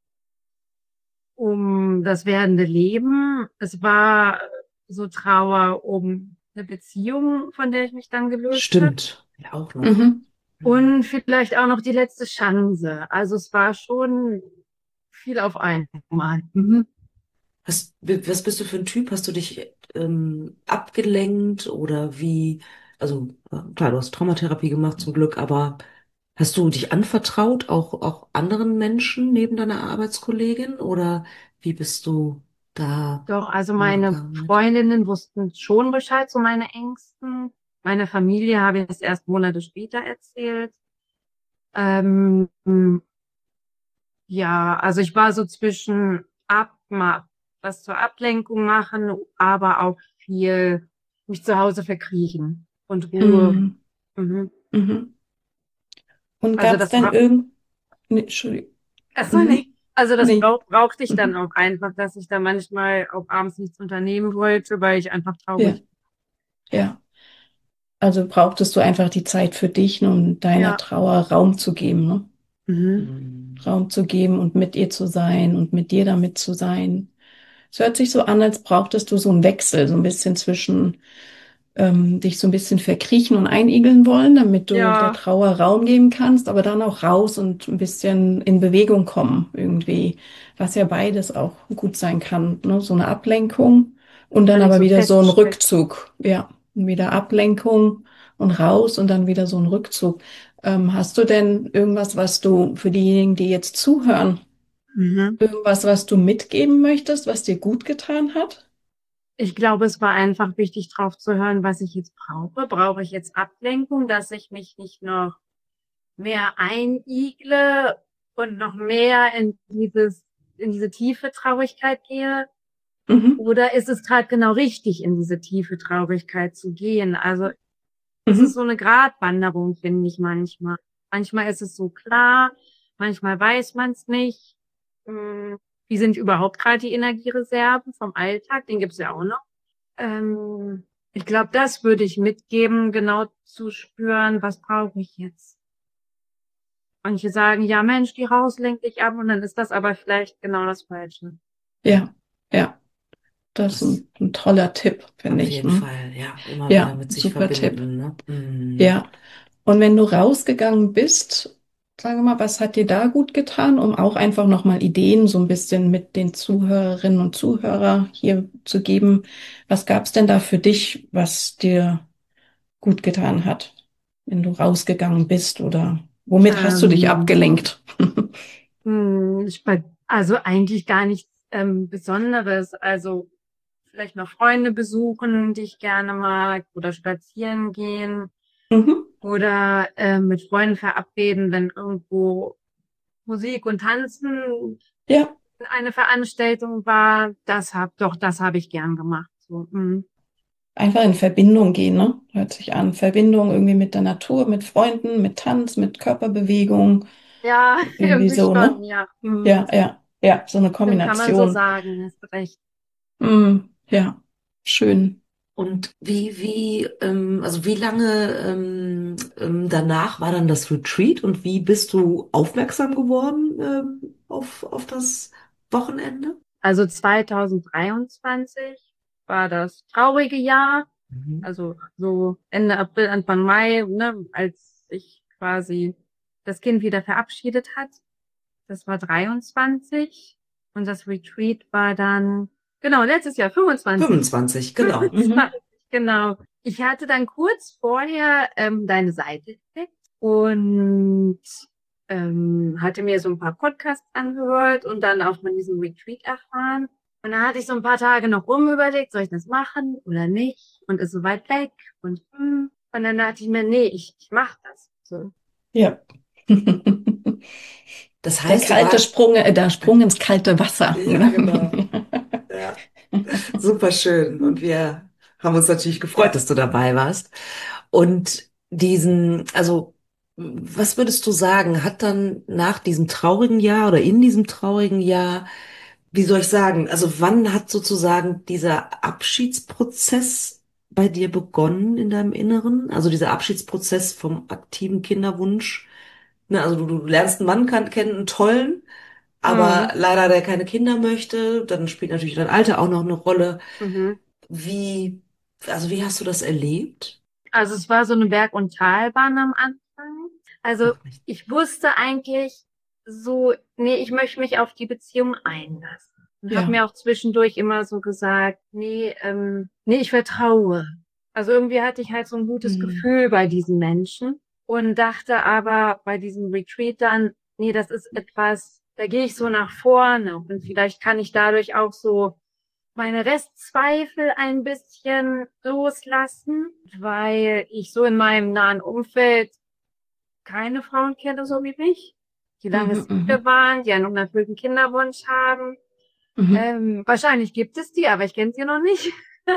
um das werdende Leben. Es war so Trauer um eine Beziehung, von der ich mich dann gelöst habe. Stimmt, ja auch noch. Mhm. Hm. Und vielleicht auch noch die letzte Chance. Also es war schon viel auf einmal. Mhm. Was, was bist du für ein Typ? Hast du dich ähm, abgelenkt oder wie? Also äh, klar, du hast Traumatherapie gemacht zum Glück, aber hast du dich anvertraut, auch, auch anderen Menschen neben deiner Arbeitskollegin oder wie bist du da Doch, also meine umgegangen mit? Freundinnen wussten schon Bescheid, so meine Ängsten. Meine Familie habe ich es erst Monate später erzählt. Ähm, ja, also ich war so zwischen ab, mal was zur Ablenkung machen, aber auch viel mich zu Hause verkriechen und Ruhe. Mhm. Mhm. Mhm. Und Also gab es das denn bra irgend... Nee, Entschuldigung. Achso, Mhm. nee. Also das Nee. brauch, brauchte ich dann Mhm. auch einfach, dass ich da manchmal auch abends nichts unternehmen wollte, weil ich einfach Ja. traurig. Ja. Also brauchtest du einfach die Zeit für dich, ne, um deiner Ja. Trauer Raum zu geben, ne? Mhm. Hm. Raum zu geben und mit ihr zu sein und mit dir damit zu sein. Es hört sich so an, als brauchtest du so einen Wechsel, so ein bisschen zwischen ähm, dich so ein bisschen verkriechen und einigeln wollen, damit du der Ja, Trauer Raum geben kannst, aber dann auch raus und ein bisschen in Bewegung kommen irgendwie, was ja beides auch gut sein kann, ne? So eine Ablenkung und dann weil ich aber so wieder so ein feststecke. Rückzug, ja, und wieder Ablenkung und raus und dann wieder so ein Rückzug. Ähm, hast du denn irgendwas, was du für diejenigen, die jetzt zuhören, Mhm. Irgendwas, was du mitgeben möchtest, was dir gut getan hat? Ich glaube, es war einfach wichtig, drauf zu hören, was ich jetzt brauche. Brauche ich jetzt Ablenkung, dass ich mich nicht noch mehr einigle und noch mehr in dieses, in diese tiefe Traurigkeit gehe? Mhm. Oder ist es gerade genau richtig, in diese tiefe Traurigkeit zu gehen? Also es ist Mhm. so eine Gratwanderung, finde ich manchmal. Manchmal ist es so klar, manchmal weiß man es nicht. Hm, Wie sind überhaupt gerade die Energiereserven vom Alltag? Den gibt's ja auch noch. Ähm, Ich glaube, das würde ich mitgeben, genau zu spüren, was brauche ich jetzt? Manche sagen, ja Mensch, geh raus, lenk dich ab, und dann ist das aber vielleicht genau das Falsche. Ja, ja, das ist Das ein, ein toller Tipp, finde auf ich. jeden Ne? Fall, ja, immer wieder Ja, mit sich super Tipp. verbinden, ne? Mhm. Ja. Und wenn du rausgegangen bist, sag mal, was hat dir da gut getan, um auch einfach nochmal Ideen so ein bisschen mit den Zuhörerinnen und Zuhörern hier zu geben? Was gab's denn da für dich, was dir gut getan hat, wenn du rausgegangen bist oder womit hast du dich Ähm, abgelenkt? Hm, spa- Also eigentlich gar nichts ähm, Besonderes. Also vielleicht noch Freunde besuchen, die ich gerne mag, oder spazieren gehen Mhm. oder ähm, mit Freunden verabreden, wenn irgendwo Musik und Tanzen Ja, eine Veranstaltung war. Das hab, doch, das habe ich gern gemacht. So, mm. einfach in Verbindung gehen, ne? Hört sich an. Verbindung irgendwie mit der Natur, mit Freunden, mit Tanz, mit Körperbewegung, Ja, irgendwie irgendwie so, ne? schon, ja. Mm. Ja, ja, ja, so eine Stimmt, kann man so Kombination. sagen, hast recht. Mm, ja, schön. Und wie, wie, ähm, also wie lange ähm, ähm, danach war dann das Retreat und wie bist du aufmerksam geworden ähm, auf, auf das Wochenende? Also zwanzig dreiundzwanzig war das traurige Jahr. Mhm. Also so Ende April, Anfang Mai, ne, als sich quasi das Kind wieder verabschiedet hat. Das war dreiundzwanzig. Und das Retreat war dann, genau, letztes Jahr fünfundzwanzig. fünfundzwanzig, genau. Mhm. fünfundzwanzig, genau. Ich hatte dann kurz vorher ähm, deine Seite entdeckt und ähm, hatte mir so ein paar Podcasts angehört und dann auch von diesem Retreat erfahren. Und dann hatte ich so ein paar Tage noch rumüberlegt, soll ich das machen oder nicht? Und ist so weit weg und hm. Und dann dachte ich mir, nee, ich, ich mach das. So. Ja. Das Der heißt, du kalte warst, Sprung, äh, der Sprung ins kalte Wasser. ja, genau. Ne? Ja, super schön. Und wir haben uns natürlich gefreut, dass du dabei warst. Und diesen, also, was würdest du sagen, hat dann nach diesem traurigen Jahr oder in diesem traurigen Jahr, wie soll ich sagen, also wann hat sozusagen dieser Abschiedsprozess bei dir begonnen in deinem Inneren? Also dieser Abschiedsprozess vom aktiven Kinderwunsch. Ne, also du, du lernst einen Mann kan- kennen, einen tollen, aber Mhm. leider der keine Kinder möchte. Dann spielt natürlich dein Alter auch noch eine Rolle. Mhm. Wie, also wie hast du das erlebt? Also es war so eine Berg- und Talbahn am Anfang. Also Ach nicht. ich wusste eigentlich so, nee, ich möchte mich auf die Beziehung einlassen. Und habe Ja. mir auch zwischendurch immer so gesagt, nee, ähm, nee, ich vertraue. Also irgendwie hatte ich halt so ein gutes Hm. Gefühl bei diesen Menschen und dachte aber bei diesem Retreat dann, nee, das ist etwas, da gehe ich so nach vorne und vielleicht kann ich dadurch auch so meine Restzweifel ein bisschen loslassen, weil ich so in meinem nahen Umfeld keine Frauen kenne, so wie mich, die lange Mhm, Single mhm, waren, die einen unerfüllten Kinderwunsch haben. mhm, Ähm, wahrscheinlich gibt es die, aber ich kenne sie noch nicht.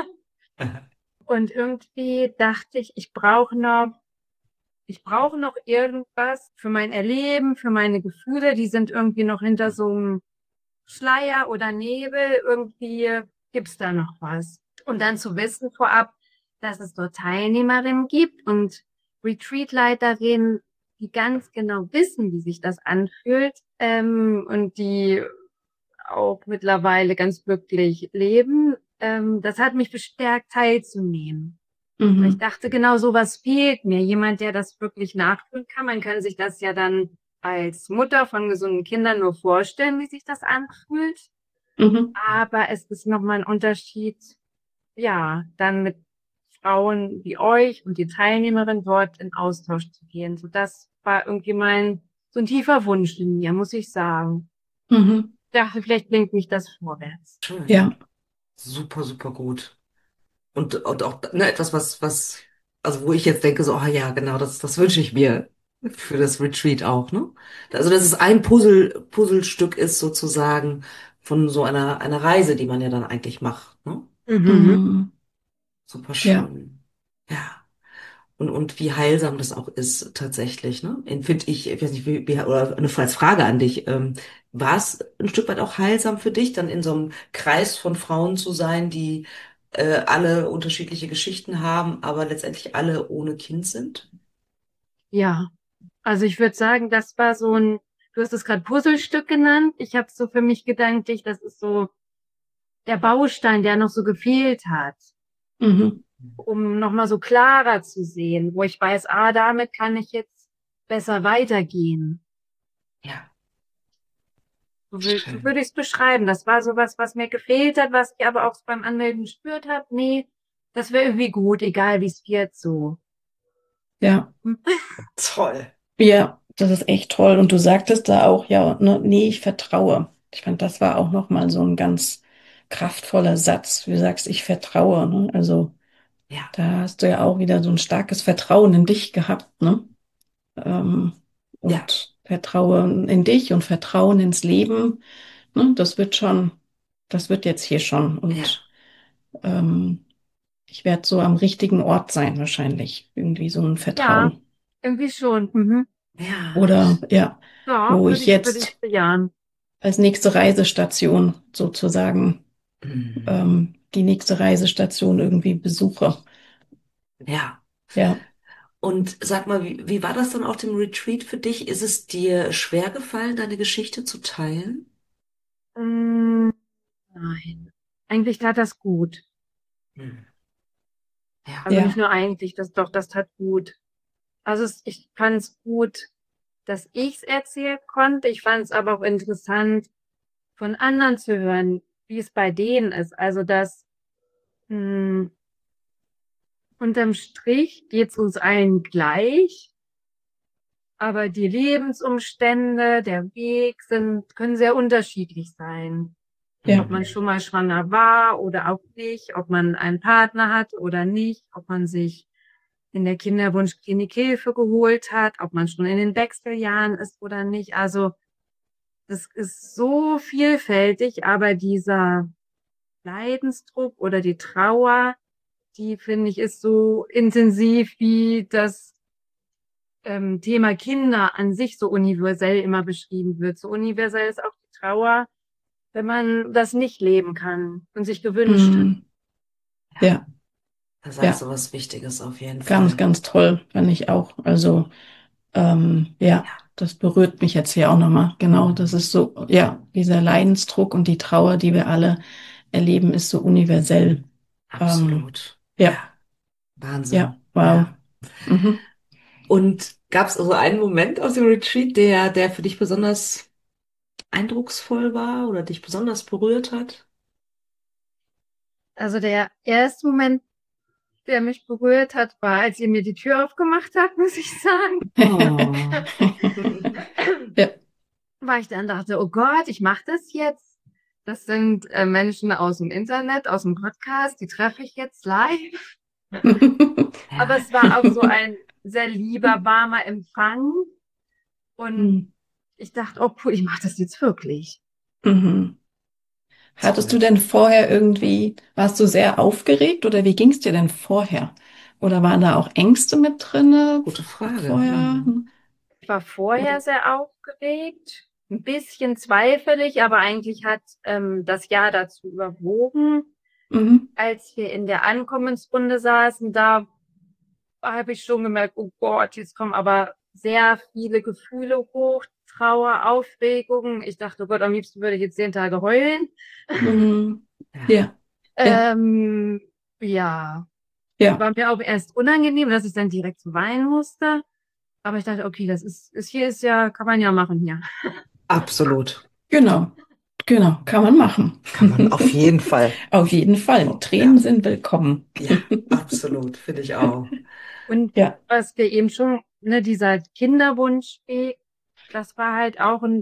Und irgendwie dachte ich, ich brauche noch, ich brauche noch irgendwas für mein Erleben, für meine Gefühle, die sind irgendwie noch hinter so einem Schleier oder Nebel, irgendwie gibt's da noch was. Und dann zu wissen vorab, dass es dort Teilnehmerinnen gibt und Retreatleiterinnen, die ganz genau wissen, wie sich das anfühlt, ähm, und die auch mittlerweile ganz glücklich leben. Ähm, das hat mich bestärkt, teilzunehmen. Weil ich mhm, dachte, genau sowas fehlt mir. Jemand, der das wirklich nachfühlen kann. Man kann sich das ja dann als Mutter von gesunden Kindern nur vorstellen, wie sich das anfühlt. mhm. Aber es ist nochmal ein Unterschied, ja, dann mit Frauen wie euch und die Teilnehmerin dort in Austausch zu gehen. So, das war irgendwie mein, so ein tiefer Wunsch in mir, muss ich sagen. Mhm. Ich dachte, vielleicht bringt mich das vorwärts. Schön. Ja. Super, super gut. Und, und auch ne, etwas, was, was, also wo ich jetzt denke, so, ah ja, genau, das, das wünsche ich mir für das Retreat auch, ne? Also, dass es ein Puzzle, Puzzlestück ist sozusagen von so einer, einer Reise, die man ja dann eigentlich macht, ne? Mhm. Mhm. Super Ja. schön. Ja. Und, und wie heilsam das auch ist, tatsächlich, ne? Finde ich, ich weiß nicht, wie, wie, oder eine als Frage an dich, ähm, war es ein Stück weit auch heilsam für dich, dann in so einem Kreis von Frauen zu sein, die äh, alle unterschiedliche Geschichten haben, aber letztendlich alle ohne Kind sind? Ja, also ich würde sagen, das war so ein, du hast es gerade Puzzlestück genannt. Ich habe so für mich gedanklich, das ist so der Baustein, der noch so gefehlt hat, Mhm. um nochmal so klarer zu sehen, wo ich weiß, ah, damit kann ich jetzt besser weitergehen. Ja, So, wür- so schön. würde ich es beschreiben. Das war sowas, was mir gefehlt hat, was ich aber auch beim Anmelden gespürt habe. Nee, das wäre irgendwie gut, egal wie es wird, so. Ja. Toll. Ja, das ist echt toll. Und du sagtest da auch, ja, ne, nee, ich vertraue. Ich fand, das war auch nochmal so ein ganz kraftvoller Satz. Du sagst, ich vertraue, ne? Also Ja, da hast du ja auch wieder so ein starkes Vertrauen in dich gehabt, ne? Ähm, ja, und Vertrauen in dich und Vertrauen ins Leben, ne? Das wird schon, das wird jetzt hier schon. ja, Und ähm, ich werde so am richtigen Ort sein, wahrscheinlich. Irgendwie so ein Ja, Vertrauen. irgendwie schon. Mhm. ja. Oder ja, Ja, wo würde ich ich, würde ich jetzt bejahen. als nächste Reisestation sozusagen Hm. ähm, die nächste Reisestation irgendwie besuche. Ja. Ja. Und sag mal, wie, wie war das dann auf dem Retreat für dich? Ist es dir schwer gefallen, deine Geschichte zu teilen? Mm, nein. Eigentlich tat das gut. Hm. Ja, Also nicht Ja. nur eigentlich, das doch, das tat gut. Also es, ich fand es gut, dass ich es erzählen konnte. Ich fand es aber auch interessant, von anderen zu hören, wie es bei denen ist. Also dass mh, unterm Strich geht es uns allen gleich, aber die Lebensumstände, der Weg sind, können sehr unterschiedlich sein. Ob Ja. man schon mal schwanger war oder auch nicht, ob man einen Partner hat oder nicht, ob man sich in der Kinderwunschklinik Hilfe geholt hat, ob man schon in den Wechseljahren ist oder nicht. Also das ist so vielfältig, aber dieser Leidensdruck oder die Trauer, die finde ich ist so intensiv wie das ähm, Thema Kinder an sich so universell immer beschrieben wird. So universell ist auch die Trauer, wenn man das nicht leben kann und sich gewünscht hat. Mm, ja. ja. Da sagst Ja. du was Wichtiges auf jeden Ganz, Fall. ganz toll, fand ich auch. Also, ähm, ja, das berührt mich jetzt hier auch nochmal. Genau, das Mhm. ist so, ja, dieser Leidensdruck und die Trauer, die wir alle erleben, ist so universell. Ähm, Absolut. ja, Ja, ja, Wahnsinn. wow. Ja. Mhm. Und gab es also einen Moment aus dem Retreat, der, der für dich besonders eindrucksvoll war oder dich besonders berührt hat? Also der erste Moment, der mich berührt hat, war, als ihr mir die Tür aufgemacht habt, muss ich sagen. Oh. Ja. Weil ich dann dachte, oh Gott, ich mache das jetzt. Das sind äh, Menschen aus dem Internet, aus dem Podcast, die treffe ich jetzt live. Aber Ja, es war auch so ein sehr lieber, warmer Empfang. Und Mhm. ich dachte, oh cool, ich mache das jetzt wirklich. Mhm. Hattest du toll. denn vorher irgendwie, warst du sehr aufgeregt oder wie ging es dir denn vorher? Oder waren da auch Ängste mit drinne Gute Frage. vorher? Mhm. Ich war vorher sehr aufgeregt, ein bisschen zweifelig, aber eigentlich hat ähm, das Jahr dazu überwogen. Mhm. Als wir in der Ankommensrunde saßen, da habe ich schon gemerkt, oh Gott, jetzt kommen aber sehr viele Gefühle hoch, Trauer, Aufregung. Ich dachte, oh Gott, am liebsten würde ich jetzt zehn Tage heulen. Mhm. Ja, Ja, ja, Ähm, ja, ja, war mir auch erst unangenehm, dass ich dann direkt so weinen musste. Aber ich dachte, okay, das ist, ist hier ist ja, kann man ja machen hier. absolut. genau, genau, kann man machen. Kann man auf jeden Fall. Auf jeden Fall. Oh, Tränen ja, sind willkommen. ja, absolut. Finde ich auch. Und Ja, was wir eben schon, ne, dieser Kinderwunschweg, das war halt auch ein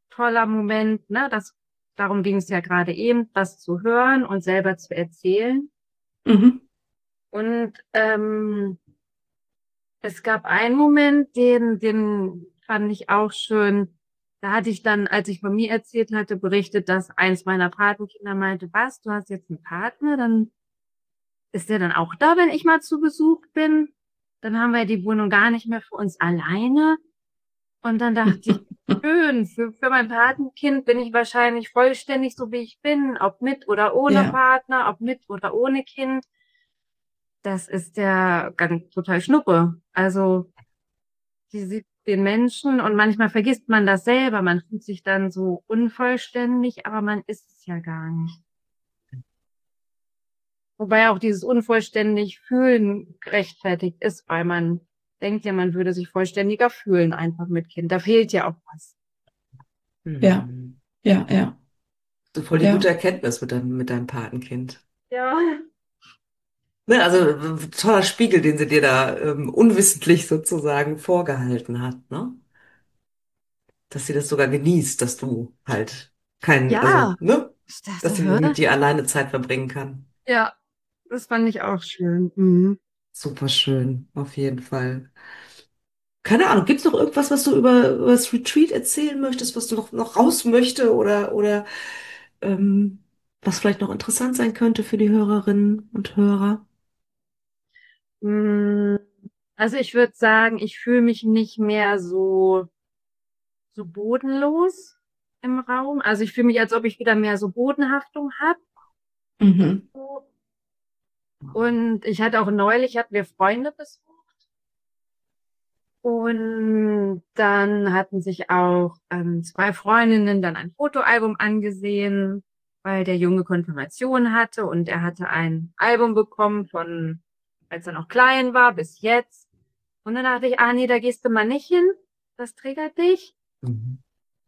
toller Moment, ne? Das, darum ging es ja gerade eben, das zu hören und selber zu erzählen. Mhm. Und ähm, es gab einen Moment, den, den fand ich auch schön. Da hatte ich dann, als ich von mir erzählt hatte, berichtet, dass eins meiner Patenkinder meinte, was, du hast jetzt einen Partner? Dann ist der dann auch da, wenn ich mal zu Besuch bin? Dann haben wir die Wohnung gar nicht mehr für uns alleine. Und dann dachte ich, schön, für, für mein Patenkind bin ich wahrscheinlich vollständig so, wie ich bin, ob mit oder ohne Ja, Partner, ob mit oder ohne Kind. Das ist ja ganz total Schnuppe. Also, die sieht den Menschen und manchmal vergisst man das selber. Man fühlt sich dann so unvollständig, aber man ist es ja gar nicht. Wobei auch dieses unvollständig fühlen gerechtfertigt ist, weil man denkt ja, man würde sich vollständiger fühlen einfach mit Kind. Da fehlt ja auch was. ja, Mhm. ja, ja, So voll die gute ja. Erkenntnis mit deinem, mit deinem Patenkind. Ja. Ne, also äh, toller Spiegel, den sie dir da ähm, unwissentlich sozusagen vorgehalten hat, ne? Dass sie das sogar genießt, dass du halt kein, Ja, also, ne? ich dachte, Dass sie hä? mit dir alleine Zeit verbringen kann. Ja, das fand ich auch schön. Mhm. Super schön, auf jeden Fall. Keine Ahnung, gibt's noch irgendwas, was du über, über das Retreat erzählen möchtest, was du noch, noch raus möchte oder, oder ähm, was vielleicht noch interessant sein könnte für die Hörerinnen und Hörer? Mm, Also ich würde sagen, ich fühle mich nicht mehr so, so bodenlos im Raum. Also ich fühle mich, als ob ich wieder mehr so Bodenhaftung habe. Mhm. Und ich hatte auch neulich, hatten wir Freunde besucht. Und dann hatten sich auch ähm, zwei Freundinnen dann ein Fotoalbum angesehen, weil der Junge Konfirmation hatte und er hatte ein Album bekommen von, als er noch klein war, bis jetzt. Und dann dachte ich, ah nee, da gehst du mal nicht hin, das triggert dich. Mhm.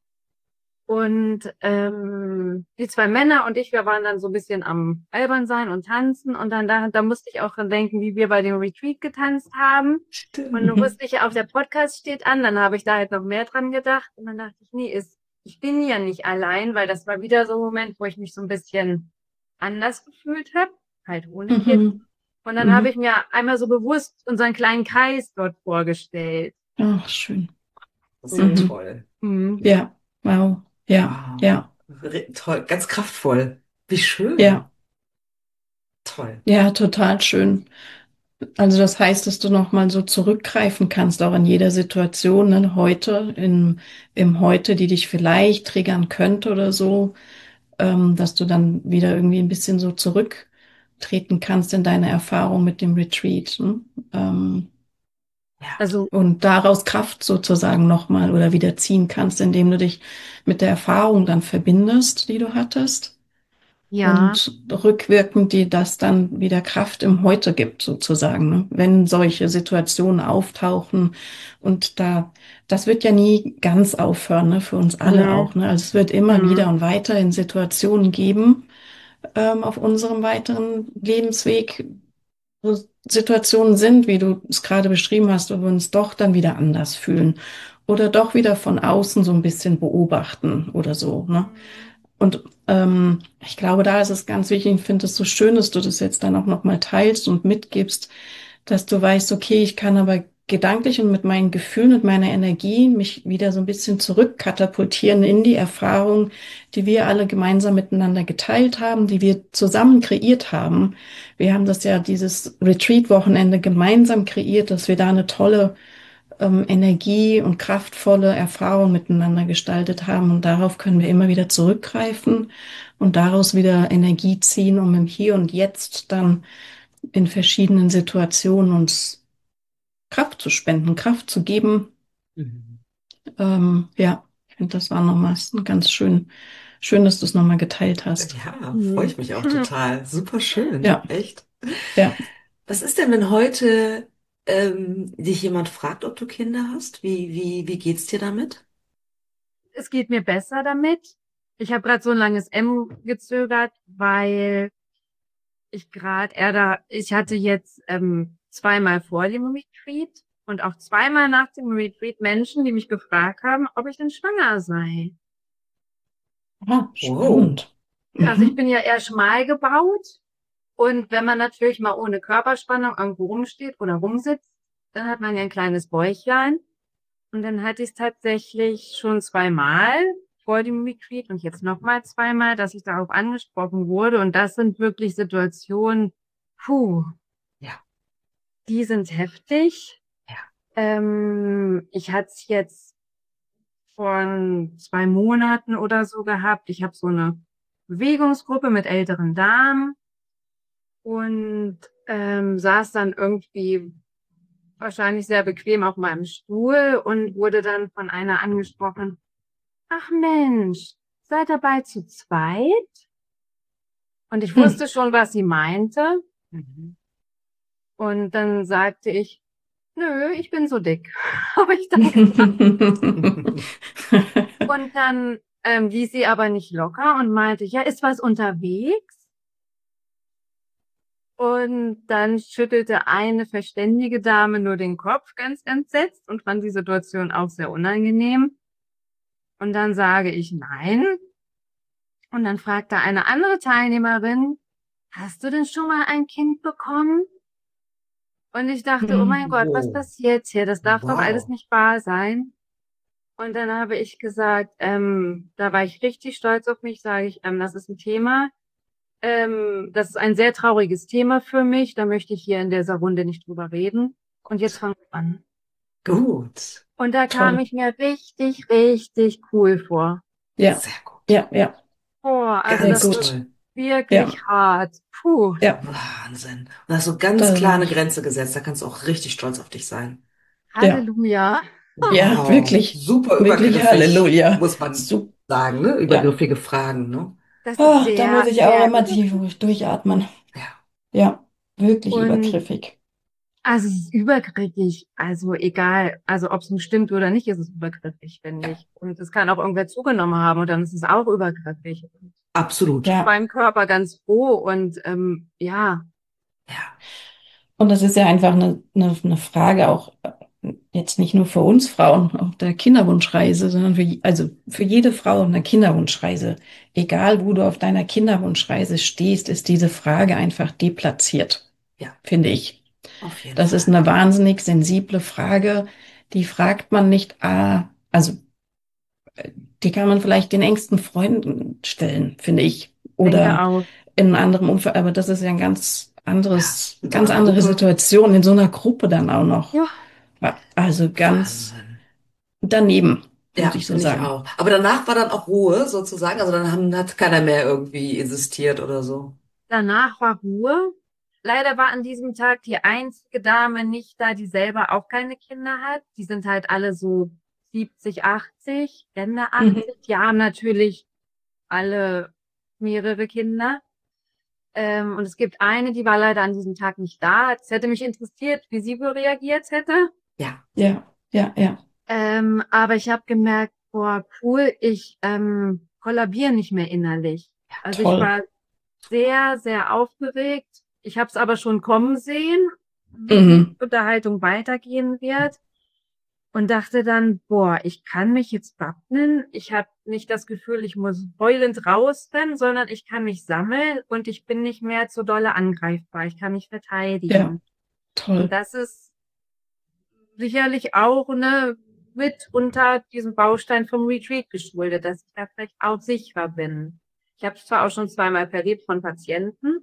Und ähm, die zwei Männer und ich, wir waren dann so ein bisschen am albern sein und tanzen. Und dann da, da musste ich auch dran denken, wie wir bei dem Retreat getanzt haben. Und dann Stimmt. wusste ich ja, auch der Podcast steht an. Dann habe ich da halt noch mehr dran gedacht. Und dann dachte ich, nee, ist, ich bin ja nicht allein, weil das war wieder so ein Moment, wo ich mich so ein bisschen anders gefühlt habe, halt ohne Kind. Mhm. Und dann habe ich Mhm. mir einmal so bewusst unseren kleinen Kreis dort vorgestellt. Ach, schön. Das ist ja So. Mhm. toll. Mhm. Ja, wow. Ja, Wow. ja, Re- Toll, ganz kraftvoll. Wie schön. ja, Toll. ja, total schön. Also das heißt, dass du noch mal so zurückgreifen kannst, auch in jeder Situation, ne, heute, im, im Heute, die dich vielleicht triggern könnte oder so, ähm, dass du dann wieder irgendwie ein bisschen so zurücktreten kannst in deine Erfahrung mit dem Retreat, ne? Ähm, Ja. Also, und daraus Kraft sozusagen nochmal oder wieder ziehen kannst, indem du dich mit der Erfahrung dann verbindest, die du hattest. ja. Und rückwirkend die das dann wieder Kraft im Heute gibt, sozusagen, ne? Wenn solche Situationen auftauchen. Und da, das wird ja nie ganz aufhören, ne? Für uns alle Mhm. auch, ne? Also es wird immer wieder Mhm. und weiter in Situationen geben, ähm, auf unserem weiteren Lebensweg, wo Situationen sind, wie du es gerade beschrieben hast, wo wir uns doch dann wieder anders fühlen oder doch wieder von außen so ein bisschen beobachten oder so, ne? Mhm. Und ähm, ich glaube, da ist es ganz wichtig, ich finde es so schön, dass du das jetzt dann auch nochmal teilst und mitgibst, dass du weißt, okay, ich kann aber gedanklich und mit meinen Gefühlen und meiner Energie mich wieder so ein bisschen zurückkatapultieren in die Erfahrung, die wir alle gemeinsam miteinander geteilt haben, die wir zusammen kreiert haben. Wir haben das ja dieses Retreat-Wochenende gemeinsam kreiert, dass wir da eine tolle ähm, Energie und kraftvolle Erfahrung miteinander gestaltet haben. Und darauf können wir immer wieder zurückgreifen und daraus wieder Energie ziehen, um im Hier und Jetzt dann in verschiedenen Situationen uns Kraft zu spenden, Kraft zu geben. Mhm. Ähm, ja, ich finde, das war nochmal ganz schön, schön, dass du es nochmal geteilt hast. Ja, freue Mhm. ich mich auch total. Super schön. Ja, Echt. ja. Was ist denn, wenn heute ähm, dich jemand fragt, ob du Kinder hast? Wie, wie, wie geht's dir damit? Es geht mir besser damit. Ich habe gerade so ein langes M gezögert, weil ich gerade eher da, ich hatte jetzt ähm, zweimal vor dem Retreat und auch zweimal nach dem Retreat Menschen, die mich gefragt haben, ob ich denn schwanger sei. Ah, Wow. spannend. Also ich Mhm. bin ja eher schmal gebaut und wenn man natürlich mal ohne Körperspannung irgendwo rumsteht oder rumsitzt, dann hat man ja ein kleines Bäuchlein. Und dann hatte ich es tatsächlich schon zweimal vor dem Retreat und jetzt nochmal zweimal, dass ich darauf angesprochen wurde. Und das sind wirklich Situationen, puh, Ja, die sind heftig. ja. Ähm, ich hatte es jetzt vor zwei Monaten oder so gehabt. Ich habe so eine Bewegungsgruppe mit älteren Damen und ähm, saß dann irgendwie wahrscheinlich sehr bequem auf meinem Stuhl und wurde dann von einer angesprochen. Ach Mensch, seid dabei zu zweit? Und ich Hm. wusste schon, was sie meinte. Mhm. Und dann sagte ich, nö, ich bin so dick. Habe ich dann gesagt. Und dann ähm, ließ sie aber nicht locker und meinte, ja, ist was unterwegs? Und dann schüttelte eine verständige Dame nur den Kopf, ganz entsetzt, und fand die Situation auch sehr unangenehm. Und dann sage ich nein. Und dann fragte eine andere Teilnehmerin, hast du denn schon mal ein Kind bekommen? Und ich dachte, oh Hm. mein Gott, was Wow. passiert hier? Das darf doch alles Wow. nicht wahr sein. Und dann habe ich gesagt, ähm, da war ich richtig stolz auf mich, sage ich, ähm, das ist ein Thema. Ähm, das ist ein sehr trauriges Thema für mich. Da möchte ich hier in dieser Runde nicht drüber reden. Und jetzt Gut. fangen wir an. Gut. Und da kam Toll. ich mir richtig, richtig cool vor. Ja, Sehr gut. ja, ja, Oh, also sehr das Ganz ist gut. toll. wirklich Ja, hart. Puh, ja, Wahnsinn. Und da hast du ganz das klar eine glaube ich. Grenze gesetzt. Da kannst du auch richtig stolz auf dich sein. Ja, Halleluja. ja, Wow. wirklich, Super wirklich übergriffig, Halleluja. muss man Sup sagen, ne? ja. Übergriffige Fragen, ne? Das ist Ah, da muss sehr, ich auch sehr immer tief übergriffig. durchatmen. Ja. Ja, wirklich Und übergriffig. also es ist übergriffig. Also egal, also ob es nun stimmt oder nicht, ist es übergriffig, finde Ja. ich. Und es kann auch irgendwer zugenommen haben und dann ist es auch übergriffig. Absolut. Ja. Beim Körper ganz froh und ähm, ja, Ja. Und das ist ja einfach eine, eine, eine Frage auch äh, jetzt nicht nur für uns Frauen auf der Kinderwunschreise, sondern für, je- also für jede Frau auf einer Kinderwunschreise. Egal, wo du auf deiner Kinderwunschreise stehst, ist diese Frage einfach deplatziert, Ja. finde ich. Auf jeden Das ist Fall. eine wahnsinnig sensible Frage. Die fragt man nicht, ah, also die kann man vielleicht den engsten Freunden stellen, finde ich. denke Oder auch. in einem anderen Umfeld, aber das ist ja ein ganz Ja. anderes, In so ganz einer andere Gruppe. Situation in so einer Gruppe dann auch noch. Ja, Also ganz Wahnsinn. daneben, würde Ja, ich so finde ich sagen. auch. Aber danach war dann auch Ruhe sozusagen. Also dann haben, hat keiner mehr irgendwie insistiert oder so. danach war Ruhe. Leider war an diesem Tag die einzige Dame nicht da, die selber auch keine Kinder hat. Die sind halt alle so siebzig, achtzig, Ende Mhm. achtzig. Die haben natürlich alle mehrere Kinder. Ähm, und es gibt eine, die war leider an diesem Tag nicht da. Es hätte mich interessiert, wie sie wohl reagiert hätte. Ja. Ja, ja, ja. Ähm, aber ich habe gemerkt, boah, cool, ich ähm, kollabiere nicht mehr innerlich. Also ich Toll. war sehr, sehr aufgeregt. Ich habe es aber schon kommen sehen, wie die Mhm. Unterhaltung weitergehen wird. Und dachte dann, boah, ich kann mich jetzt wappnen. Ich habe nicht das Gefühl, ich muss heulend rausrennen, sondern ich kann mich sammeln und ich bin nicht mehr zu dolle angreifbar. Ich kann mich Ja, verteidigen. Und toll. das ist sicherlich auch ne, mit unter diesem Baustein vom Retreat geschuldet, dass ich da vielleicht auch sicherer bin. Ich habe es zwar auch schon zweimal erlebt von Patienten,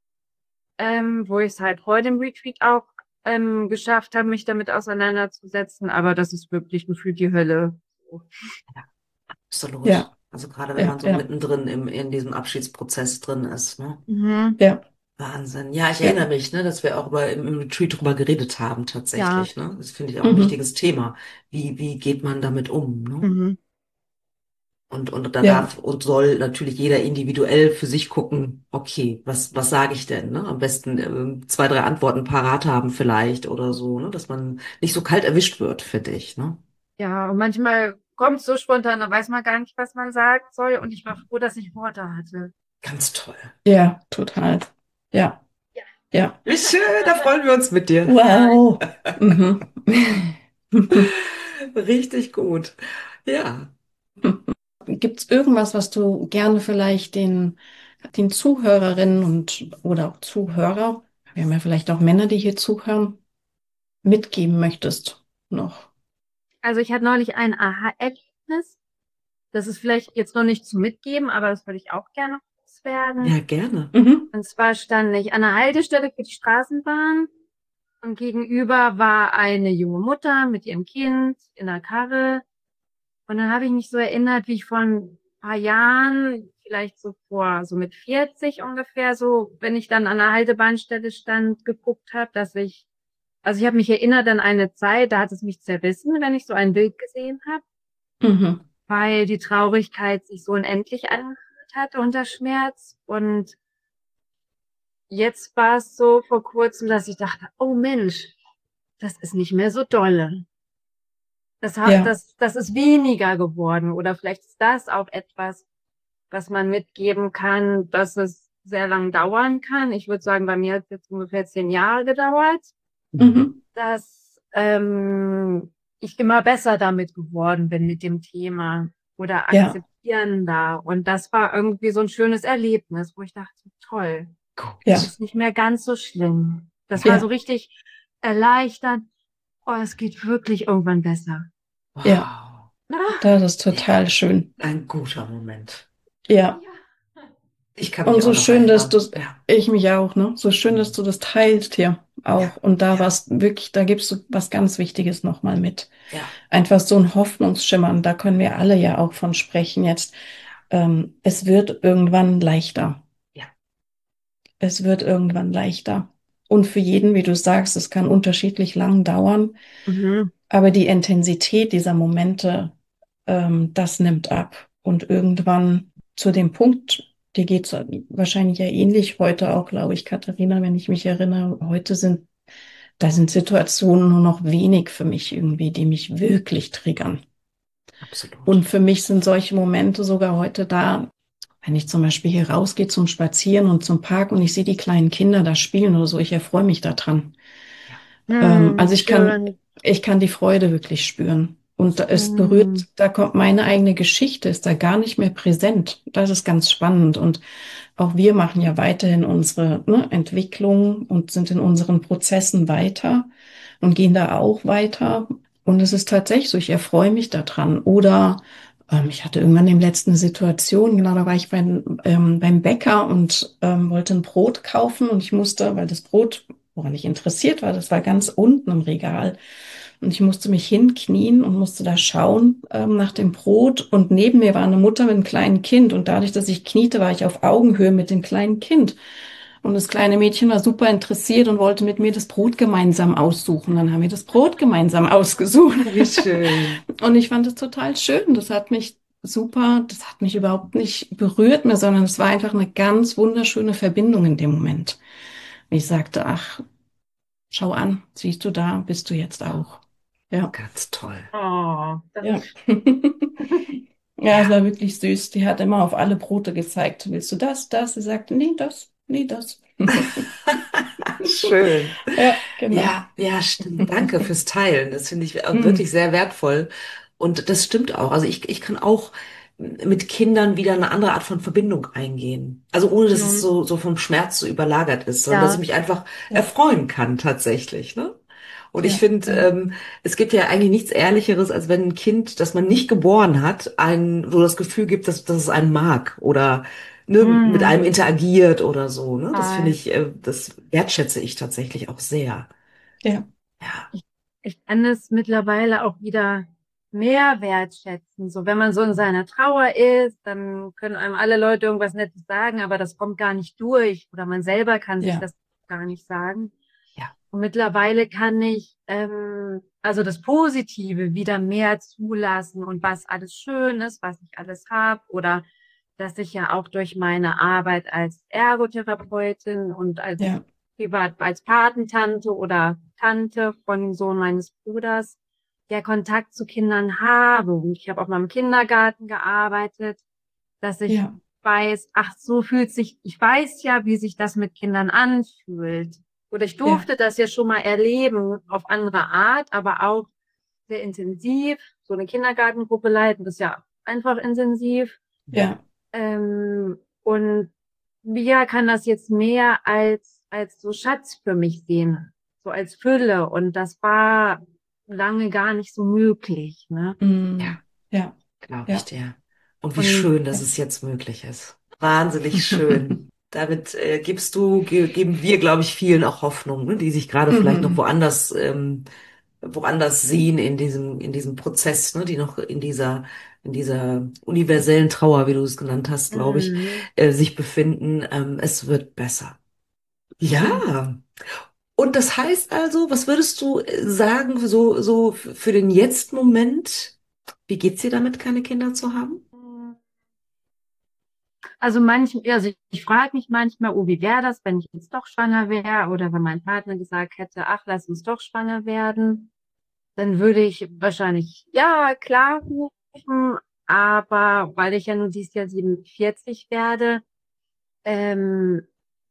ähm, wo ich es halt vor dem Retreat auch ähm, geschafft habe, mich damit auseinanderzusetzen, aber das ist wirklich gefühlt die Hölle. So. Ja, absolut. Ja, Also gerade wenn ja, man so ja, mittendrin im, in diesem Abschiedsprozess drin ist, ne? Mhm. ja, Wahnsinn. Ja, ich ja. erinnere mich, ne, dass wir auch über, im, im Retreat drüber geredet haben, Ja. tatsächlich, ne? Das finde ich auch ein Mhm. wichtiges Thema. Wie, wie geht man damit um, ne? Mhm. Und, und da Ja, darf und soll natürlich jeder individuell für sich gucken, okay, was, was sage ich denn, ne? Am besten ähm, zwei, drei Antworten parat haben vielleicht oder so, ne? Dass man nicht so kalt erwischt wird, finde ich, ne? Ja, und manchmal kommt es so spontan, da weiß man gar nicht, was man sagen soll. Und ich war froh, dass ich Worte hatte. Ganz toll. ja, total. Ja, Ja. ja. Wie schön, da freuen wir uns mit dir. Ja, Wow. Mhm. Richtig gut. Ja. gibt es irgendwas, was du gerne vielleicht den, den Zuhörerinnen und oder auch Zuhörer, wir haben ja vielleicht auch Männer, die hier zuhören, mitgeben möchtest noch? Also ich hatte neulich ein Aha-Erlebnis. Das ist vielleicht jetzt noch nicht zum Mitgeben, aber das würde ich auch gerne loswerden. Ja, gerne. Mhm. Und zwar stand ich an der Haltestelle für die Straßenbahn und gegenüber war eine junge Mutter mit ihrem Kind in der Karre. Und dann habe ich mich so erinnert, wie ich vor ein paar Jahren, vielleicht so vor, so mit vierzig ungefähr, so, wenn ich dann an der Haltebahnstelle stand, geguckt habe, dass ich, also ich habe mich erinnert an eine Zeit, da hat es mich zerrissen, wenn ich so ein Bild gesehen habe, Mhm. weil die Traurigkeit sich so unendlich angefühlt hatte unter Schmerz. Und jetzt war es so vor kurzem, dass ich dachte, oh Mensch, das ist nicht mehr so dolle. Das, ha- Ja, das, das ist weniger geworden. Oder vielleicht ist das auch etwas, was man mitgeben kann, dass es sehr lang dauern kann. Ich würde sagen, bei mir hat es jetzt ungefähr zehn Jahre gedauert, mhm. dass ähm, ich immer besser damit geworden bin mit dem Thema oder Ja, akzeptierender. Und das war irgendwie so ein schönes Erlebnis, wo ich dachte, toll, ja, Gut. ist nicht mehr ganz so schlimm. Das war so ja, richtig erleichternd. Oh, es geht wirklich irgendwann besser. ja. Wow. Das ist Ja, total schön. ein guter Moment. Ja. Ich kann Und mich auch so noch schön, dass du, erinnern. Ja. ich mich auch, ne? So schön, dass du das teilst hier Ja. auch. Und da Ja. was wirklich, da gibst du was ganz Wichtiges nochmal mit. Ja. Einfach so ein Hoffnungsschimmer. Und da können wir alle ja auch von sprechen jetzt. Ähm, es wird irgendwann leichter. Ja. Es wird irgendwann leichter. Und für jeden, wie du sagst, es kann unterschiedlich lang dauern. Mhm. Aber die Intensität dieser Momente, ähm, das nimmt ab. Und irgendwann zu dem Punkt, dir geht's wahrscheinlich ja ähnlich heute auch, glaube ich, Katharina, wenn ich mich erinnere, heute sind, da sind Situationen nur noch wenig für mich irgendwie, die mich wirklich triggern. Absolut. Und für mich sind solche Momente sogar heute da, wenn ich zum Beispiel hier rausgehe zum Spazieren und zum Park und ich sehe die kleinen Kinder da spielen oder so, ich erfreue mich daran. Ja. Ähm, Hm, also ich kann, schön. ich kann die Freude wirklich spüren. Und es Hm. berührt, da kommt meine eigene Geschichte, ist da gar nicht mehr präsent. Das ist ganz spannend. Und auch wir machen ja weiterhin unsere, ne, Entwicklung und sind in unseren Prozessen weiter und gehen da auch weiter. Und es ist tatsächlich so, ich erfreue mich daran. Oder ähm, ich hatte irgendwann im letzten Situation, genau, da war ich beim, ähm, beim Bäcker und ähm, wollte ein Brot kaufen und ich musste, weil das Brot, woran ich interessiert war, das war ganz unten im Regal. Und ich musste mich hinknien und musste da schauen ähm, nach dem Brot. Und neben mir war eine Mutter mit einem kleinen Kind. Und dadurch, dass ich kniete, war ich auf Augenhöhe mit dem kleinen Kind. Und das kleine Mädchen war super interessiert und wollte mit mir das Brot gemeinsam aussuchen. Dann haben wir das Brot gemeinsam ausgesucht. Wie schön. Und ich fand es total schön. Das hat mich super, das hat mich überhaupt nicht berührt mehr, sondern es war einfach eine ganz wunderschöne Verbindung in dem Moment. Und ich sagte, ach, schau an, siehst du da, bist du jetzt auch. Ja. Ganz toll. Oh, das Ja. ist Ja, es Ja. war wirklich süß. Die hat immer auf alle Brote gezeigt. Willst du das, das? Sie sagte, nee, das, nee, das. Schön. Ja, genau. Ja, ja, stimmt. Danke fürs Teilen. Das finde ich auch Hm. wirklich sehr wertvoll. Und das stimmt auch. Also ich, ich kann auch mit Kindern wieder eine andere Art von Verbindung eingehen. Also ohne, dass es nun, so, so vom Schmerz so überlagert ist, sondern dass ich ja. mich einfach Ja, erfreuen kann tatsächlich, ne? Und ich ja, finde, ja, ähm, es gibt ja eigentlich nichts Ehrlicheres, als wenn ein Kind, das man nicht geboren hat, ein, so das Gefühl gibt, dass, dass es einen mag oder ne, mit Hm, einem interagiert oder so, ne? Das finde toll. ich, äh, das wertschätze ich tatsächlich auch sehr. ja, Ja, Ich, ich kann es mittlerweile auch wieder mehr wertschätzen. So, wenn man so in seiner Trauer ist, dann können einem alle Leute irgendwas Nettes sagen, aber das kommt gar nicht durch oder man selber kann sich ja, das gar nicht sagen. ja, Und mittlerweile kann ich ähm, also das Positive wieder mehr zulassen und was alles schön ist, was ich alles habe oder dass ich ja auch durch meine Arbeit als Ergotherapeutin und als ja, privat als Patentante oder Tante von dem Sohn meines Bruders der Kontakt zu Kindern habe. Und ich habe auch mal im Kindergarten gearbeitet, dass ich ja, weiß, ach, so fühlt sich, ich weiß ja, wie sich das mit Kindern anfühlt. Oder ich ja, durfte das ja schon mal erleben auf andere Art, aber auch sehr intensiv, so eine Kindergartengruppe leiten, das ist ja einfach intensiv. Ja. Ähm, und Mia kann das jetzt mehr als, als so Schatz für mich sehen, so als Fülle. Und das war lange gar nicht so möglich, ne? Mm. Ja, Ja. glaube ich Ja. dir. Und wie Und schön, dass Ja. es jetzt möglich ist. Wahnsinnig schön. Damit äh, gibst du, ge geben wir, glaube ich, vielen auch Hoffnung, ne, die sich gerade vielleicht noch Mhm. woanders, ähm, woanders sehen in diesem, in diesem Prozess, ne, die noch in dieser, in dieser universellen Trauer, wie du es genannt hast, glaube ich, mhm. äh, sich befinden. Ähm, es wird besser. Schön. Ja. Und das heißt also, was würdest du äh, sagen, so, so f- für den Jetzt-Moment? Wie geht's dir damit, keine Kinder zu haben? Also manchmal, also ich, ich frage mich manchmal, oh, wie wäre das, wenn ich jetzt doch schwanger wäre oder wenn mein Partner gesagt hätte, ach, lass uns doch schwanger werden, dann würde ich wahrscheinlich, ja, klar rufen, aber weil ich ja nun dieses Jahr siebenundvierzig werde, ähm,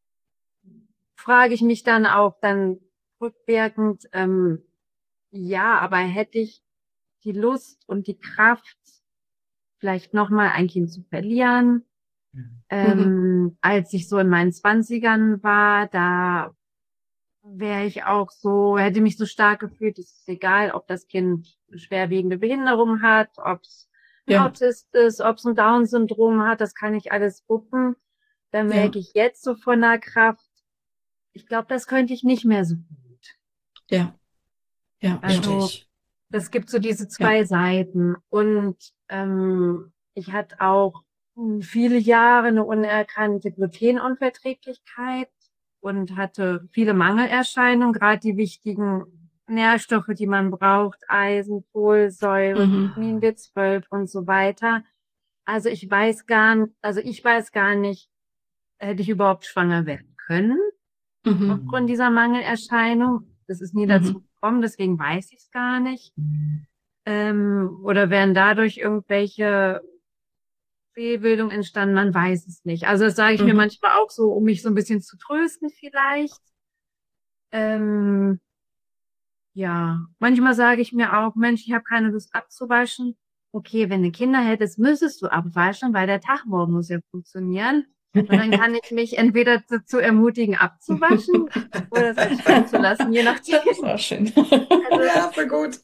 frage ich mich dann auch dann rückwirkend, ähm, ja, aber hätte ich die Lust und die Kraft, vielleicht nochmal ein Kind zu verlieren? Mhm. Ähm, als ich so in meinen Zwanzigern war, da wäre ich auch so, hätte mich so stark gefühlt, es ist egal, ob das Kind eine schwerwiegende Behinderung hat, ob es ein Ja. Autist ist, ob es ein Down-Syndrom hat, das kann ich alles gucken. Da Ja. merke ich jetzt so von der Kraft, ich glaube, das könnte ich nicht mehr so gut. Ja. Ja. Ja. Also, es gibt so diese Ja. zwei Seiten. Und ähm, ich hatte auch mh, viele Jahre eine unerkannte Glutenunverträglichkeit und hatte viele Mangelerscheinungen, gerade die wichtigen Nährstoffe, die man braucht, Eisen, Folsäure, Mhm. Vitamin B zwölf und so weiter. Also ich weiß gar nicht, also ich weiß gar nicht, hätte ich überhaupt schwanger werden können Mhm. aufgrund dieser Mangelerscheinung. Das ist nie dazu Mhm. gekommen, deswegen weiß ich es gar nicht. Ähm, oder wären dadurch irgendwelche Fehlbildungen entstanden? Man weiß es nicht. Also das sage ich mir Mhm. manchmal auch so, um mich so ein bisschen zu trösten vielleicht. Ähm, ja, manchmal sage ich mir auch, Mensch, ich habe keine Lust abzuwaschen. Okay, wenn du Kinder hättest, müsstest du abwaschen, weil der Tag morgen muss ja funktionieren. Und dann kann ich mich entweder dazu ermutigen, abzuwaschen oder es halt schweigen zu lassen, je nachdem. Das ist auch schön. Also, Ja, voll gut.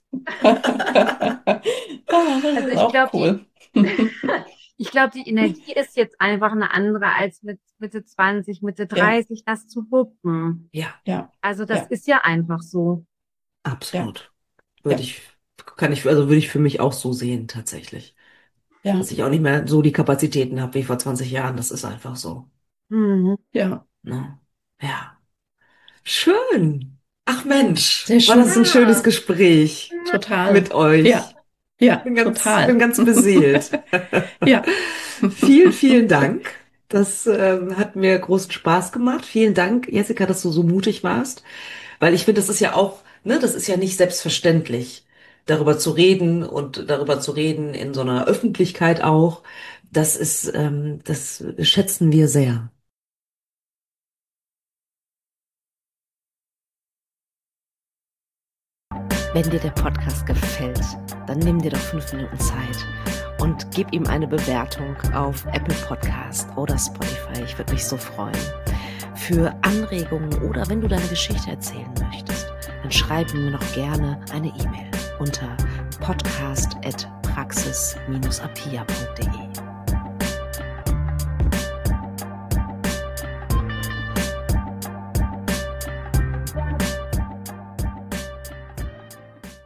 Ah, das also ist ich auch glaube, die, cool. ich glaube, die Energie ist jetzt einfach eine andere als mit Mitte zwanzig, Mitte Ja. dreißig, das zu wuppen. Ja, Ja. Also das Ja. ist ja einfach so. Ja. absolut. Würde Ja. ich, kann ich, also würde ich für mich auch so sehen, tatsächlich. Ja. Dass ich auch nicht mehr so die Kapazitäten habe wie vor zwanzig Jahren. Das ist einfach so. Mhm. Ja. Ne? Ja. Schön. Ach Mensch, Sehr war das schön. ein schönes Ja. Gespräch Total. mit euch. Ja. Ja, Bin ganz, bin total. ganz beseelt. Ja. Vielen, vielen Dank. Das ähm, hat mir großen Spaß gemacht. Vielen Dank, Jessica, dass du so mutig warst. Weil ich finde, das ist ja auch, ne, das ist ja nicht selbstverständlich, darüber zu reden und darüber zu reden in so einer Öffentlichkeit auch. Das ist, ähm, das schätzen wir sehr. Wenn dir der Podcast gefällt, dann nimm dir doch fünf Minuten Zeit und gib ihm eine Bewertung auf Apple Podcast oder Spotify. Ich würde mich so freuen. Für Anregungen oder wenn du deine Geschichte erzählen möchtest, dann schreib mir noch gerne eine E-Mail unter podcast at praxis dash apia punkt de.